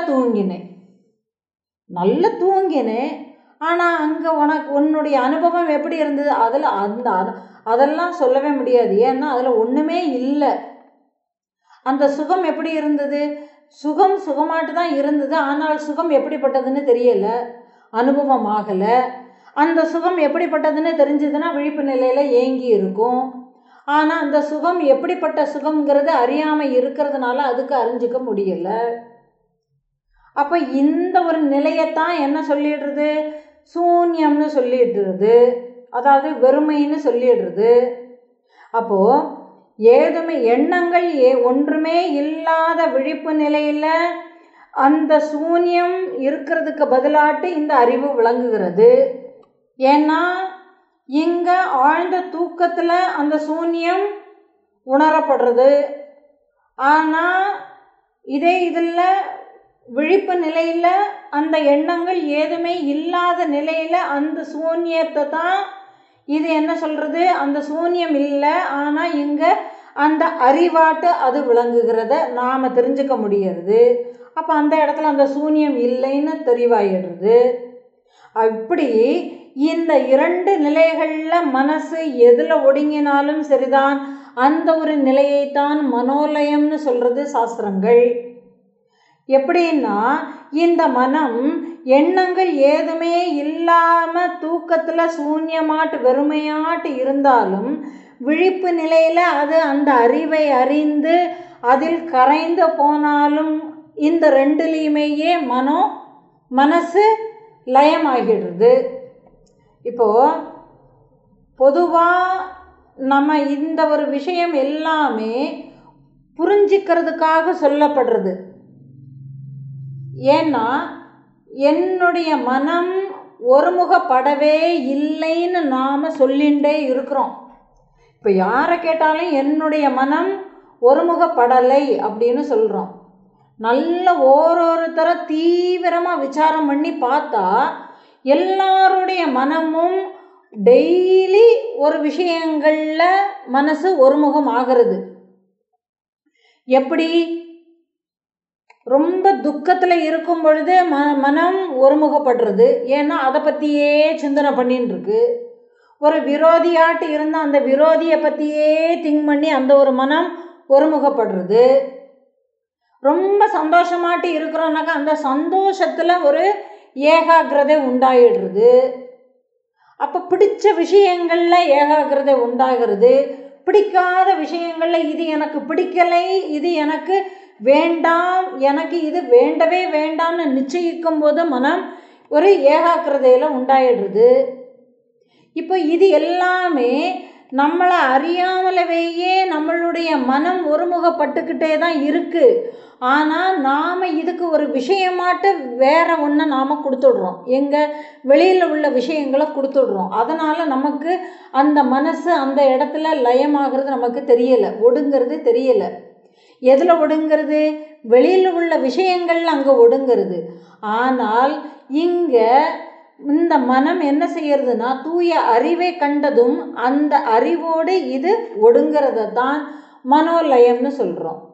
தூங்கினேன். ஆனால் அங்கே உன்னுடைய அனுபவம் எப்படி இருந்தது? அதில் அதெல்லாம் சொல்லவே முடியாது. ஏன்னா அதில் ஒன்றுமே இல்லை. அந்த சுகம் எப்படி இருந்தது? சுகமாட்டு தான் இருந்தது. ஆனால் சுகம் எப்படிப்பட்டதுன்னு தெரியலை, அனுபவம் ஆகலை. அந்த சுகம் எப்படிப்பட்டதுன்னு தெரிஞ்சதுன்னா விழிப்பு நிலையில் ஏங்கி இருக்கும். ஆனால் அந்த சுகம் எப்படிப்பட்ட சுகம்ங்கிறது அறியாமல் இருக்கிறதுனால அதுக்கு அறிஞ்சிக்க முடியலை. அப்போ இந்த ஒரு நிலையத்தான் என்ன சொல்லிடுறது? சூன்யம்னு சொல்லிடுறது, அதாவது வெறுமைன்னு சொல்லிடுறது. அப்போது ஏதுமே எண்ணங்கள் ஒன்றுமே இல்லாத விழிப்பு நிலையில் அந்த சூன்யம் இருக்கிறதுக்கு பதிலாட்டு இந்த அறிவு விளங்குகிறது. ஏன்னா இங்கே ஆழ்ந்த தூக்கத்தில் அந்த சூன்யம் உணரப்படுறது. ஆனால் இதில் விழிப்பு நிலையில் அந்த எண்ணங்கள் ஏதுமே இல்லாத நிலையில் அந்த சூன்யத்தை தான் இது என்ன சொல்கிறது? அந்த சூன்யம் இல்லை, ஆனால் இங்கே அந்த அறிவாட்டு அது விளங்குகிறத நாம் தெரிஞ்சுக்க முடியறது. அப்போ அந்த இடத்துல அந்த சூன்யம் இல்லைன்னு தெரிவாயிடுறது. அப்படி இந்த இரண்டு நிலைகளில் மனசு எதில் ஒடுங்கினாலும் சரிதான், அந்த ஒரு நிலையைத்தான் மனோலயம்னு சொல்கிறது சாஸ்திரங்கள். எப்படின்னா இந்த மனம் எண்ணங்கள் ஏதுமே இல்லாமல் தூக்கத்தில் சூன்யமாட்டு வெறுமையாட்டு இருந்தாலும் விழிப்பு நிலையில் அது அந்த அறிவை அறிந்து அதில் கரைந்து போனாலும் இந்த ரெண்டுலேயுமேயே மனசு லயமாகிடுறது. இப்போது பொதுவாக நம்ம இந்த ஒரு விஷயம் எல்லாமே புரிஞ்சிக்கிறதுக்காக சொல்லப்படுறது. ஏன்னா என்னுடைய மனம் ஒருமுகப்படவே இல்லைன்னு நாம் சொல்லிகிட்டே இருக்கிறோம். இப்போ யாரை கேட்டாலும் என்னுடைய மனம் ஒருமுகப்படலை அப்படின்னு சொல்கிறோம். நல்ல ஓரொருத்தரை தீவிரமாக விசாரம் பண்ணி பார்த்தா எல்லாருடைய மனமும் டெய்லி ஒரு விஷயங்களில் மனசு ஒருமுகம் ஆகிறது. எப்படி? ரொம்ப துக்கத்தில் இருக்கும் பொழுது மனம் ஒருமுகப்படுறது. ஏன்னா அதை பற்றியே சிந்தனை பண்ணின்னு இருக்கு. ஒரு விரோதியாட்டு இருந்தால் அந்த விரோதியை பற்றியே திங்க் பண்ணி அந்த ஒரு மனம் ஒருமுகப்படுறது. ரொம்ப சந்தோஷமாட்டு இருக்கிறோன்னாக்கா அந்த சந்தோஷத்தில் ஒரு ஏகாகிரதை உண்டாயிடுறது. அப்போ பிடிச்ச விஷயங்களில் ஏகாகிரதை உண்டாகிறது. பிடிக்காத விஷயங்களில் இது எனக்கு பிடிக்கலை, இது எனக்கு வேண்டாம், எனக்கு இது வேண்டவே வேண்டாம்னு நிச்சயிக்கும் போது மனம் ஒரு ஏகாக்கிரதையில் உண்டாயிடுறது. இப்போ இது எல்லாமே நம்மளை அறியாமலவேயே நம்மளுடைய மனம் ஒருமுகப்பட்டுக்கிட்டே தான் இருக்குது. ஆனால் நாம் இதுக்கு ஒரு விஷயமாட்டு வேற ஒன்று நாம் கொடுத்துடுறோம், எங்கள் வெளியில் உள்ள விஷயங்களை கொடுத்துடுறோம். அதனால் நமக்கு அந்த மனசு அந்த இடத்துல லயமாகிறது நமக்கு தெரியலை, ஒடுங்கிறது தெரியலை. எதில் ஒடுங்கிறது? வெளியில் உள்ள விஷயங்கள் அங்கே ஒடுங்கிறது. ஆனால் இங்கே இந்த மனம் என்ன செய்யறதுன்னா தூய அறிவை கண்டதும் அந்த அறிவோடு இது ஒடுங்கிறத தான் மனோலயம்னு சொல்கிறோம்.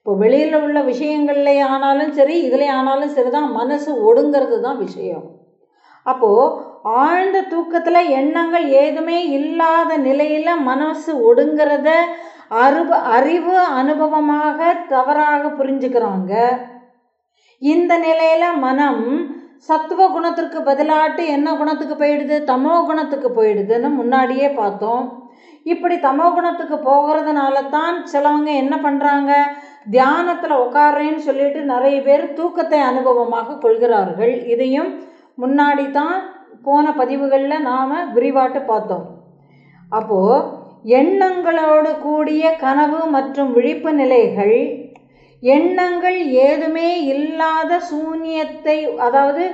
இப்போ வெளியில் உள்ள விஷயங்கள்லே ஆனாலும் சரி, இதில் ஆனாலும் சரி தான், மனசு ஒடுங்கிறது தான் விஷயம். அப்போது ஆழ்ந்த தூக்கத்தில் எண்ணங்கள் ஏதுமே இல்லாத நிலையில் மனசு ஒடுங்கிறத அறிவு அனுபவமாக தவறாக புரிஞ்சுக்கிறாங்க. இந்த நிலையில் மனம் சத்துவ குணத்திற்கு பதிலாட்டு என்ன குணத்துக்கு போயிடுது? தமோ குணத்துக்கு போயிடுதுன்னு முன்னாடியே பார்த்தோம். இப்படி தமோ குணத்துக்கு போகிறதுனால தான் சிலவங்க என்ன பண்ணுறாங்க, தியானத்தில் உட்கார்றேன்னு சொல்லிட்டு நிறைய பேர் தூக்கத்தை அனுபவமாக கொள்கிறார்கள். இதையும் முன்னாடி தான் போன பதிவுகளில் நாம் விரிவாட்டு பார்த்தோம். அப்போது எண்ணங்களோடு கூடிய கனவு மற்றும் விழிப்பு நிலைகள், எண்ணங்கள் ஏதுமே இல்லாத சூன்யத்தை, அதாவது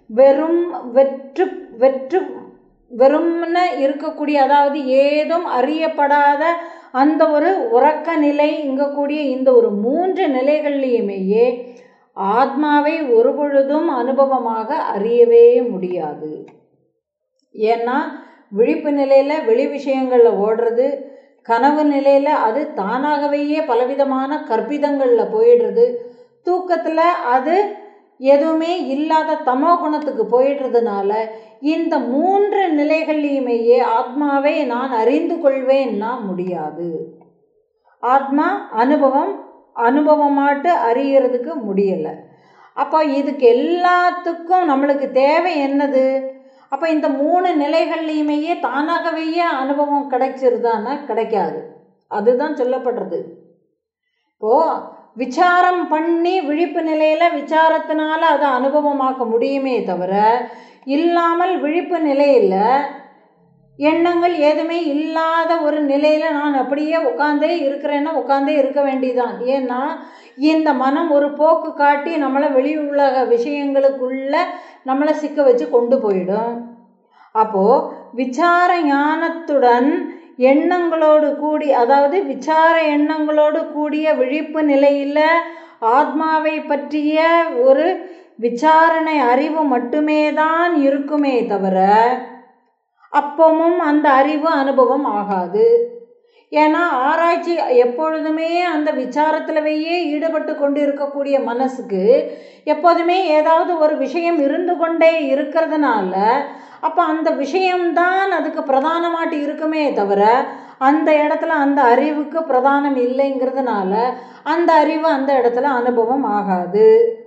வெறும்னு இருக்கக்கூடிய, அதாவது ஏதும் அறியப்படாத அந்த ஒரு உறக்க நிலை, இங்கக்கூடிய இந்த ஒரு 3 நிலைகள்லையுமேயே ஆத்மாவை ஒரு பொழுதும் அனுபவமாக அறியவே முடியாது. ஏன்னா விழிப்பு நிலையில் வெளி விஷயங்களில் ஓடுறது, கனவு நிலையில் அது தானாகவே பலவிதமான கற்பிதங்களில் போயிடுறது, தூக்கத்தில் அது எதுவுமே இல்லாத தமோ குணத்துக்கு போயிடுறதுனால இந்த 3 நிலைகள்லையுமேயே ஆத்மாவை நான் அறிந்து கொள்வேன்னா முடியாது. ஆத்மா அனுபவமாட்டு அறியறதுக்கு முடியலை. அப்போ இதுக்கு எல்லாத்துக்கும் நம்மளுக்கு தேவை என்னது? அப்போ இந்த 3 நிலைகள்லையுமேயே தானாகவே அனுபவம் கிடைச்சிருதான்னா கிடைக்காது. அதுதான் சொல்லப்படுறது. இப்போது விசாரம் பண்ணி விழிப்பு நிலையில் விசாரத்தினால அதை அனுபவமாக்க முடியுமே தவிர, இல்லாமல் விழிப்பு நிலையில் எண்ணங்கள் ஏதுமே இல்லாத ஒரு நிலையில் நான் அப்படியே உட்காந்தே இருக்கிறேன்னா உட்காந்தே இருக்க வேண்டியதான். ஏன்னா இந்த மனம் ஒரு போக்கு காட்டி நம்மளை வெளி உலக விஷயங்களுக்குள்ள நம்மளை சிக்க வச்சு கொண்டு போயிடும். அப்போது விசார ஞானத்துடன் எண்ணங்களோடு கூடி, அதாவது விசார எண்ணங்களோடு கூடிய விழிப்பு நிலையில் ஆத்மாவை பற்றிய ஒரு விசாரணை அறிவு மட்டுமே தான் இருக்குமே தவிர அப்பவும் அந்த அறிவு அனுபவம் ஆகாது. ஏன்னா ஆராய்ச்சி எப்பொழுதுமே அந்த விசாரத்திலவையே ஈடுபட்டு கொண்டு இருக்கக்கூடிய மனசுக்கு எப்போதுமே ஏதாவது ஒரு விஷயம் இருந்து கொண்டே இருக்கிறதுனால அப்போ அந்த விஷயம்தான் அதுக்கு பிரதானமாட்டு இருக்குமே தவிர அந்த இடத்துல அந்த அறிவுக்கு பிரதானம் இல்லைங்கிறதுனால அந்த அறிவு அந்த இடத்துல அனுபவம் ஆகாது.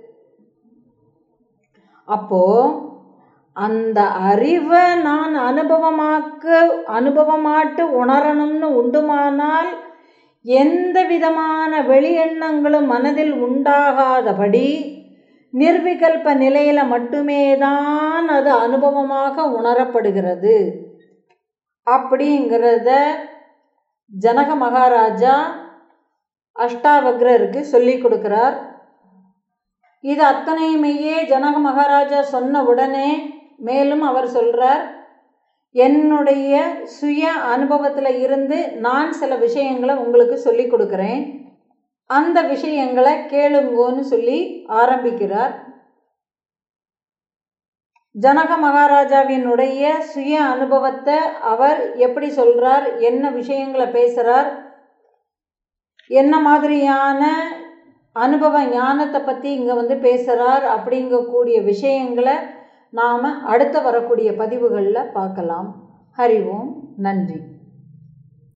அப்போது அந்த அறிவை நான் அனுபவமாட்டு உணரணும்னு உண்டுமானால் எந்த விதமான வெளி எண்ணங்களும் மனதில் உண்டாகாதபடி நிர்விகல்ப நிலையில் மட்டுமே தான் அது அனுபவமாக உணரப்படுகிறது. அப்படிங்கிறத ஜனக மகாராஜா அஷ்டாவக்ரருக்கு சொல்லி கொடுக்கிறார். இது அத்தனையுமையே ஜனக மகாராஜா சொன்ன உடனே மேலும் அவர் சொல்கிறார், என்னுடைய சுய அனுபவத்தில் இருந்து நான் சில விஷயங்களை உங்களுக்கு சொல்லி கொடுக்குறேன், அந்த விஷயங்களை கேளுங்கோன்னு சொல்லி ஆரம்பிக்கிறார். ஜனக மகாராஜாவினுடைய சுய அனுபவத்தை அவர் எப்படி சொல்கிறார், என்ன விஷயங்களை பேசுகிறார், என்ன மாதிரியான அனுபவ ஞானத்தை பற்றி இங்கே பேசுகிறார் அப்படிங்கக்கூடிய விஷயங்களை நாம் அடுத்த வரக்கூடிய பதிவுகளில் பார்க்கலாம். ஹரி ஓம். நன்றி.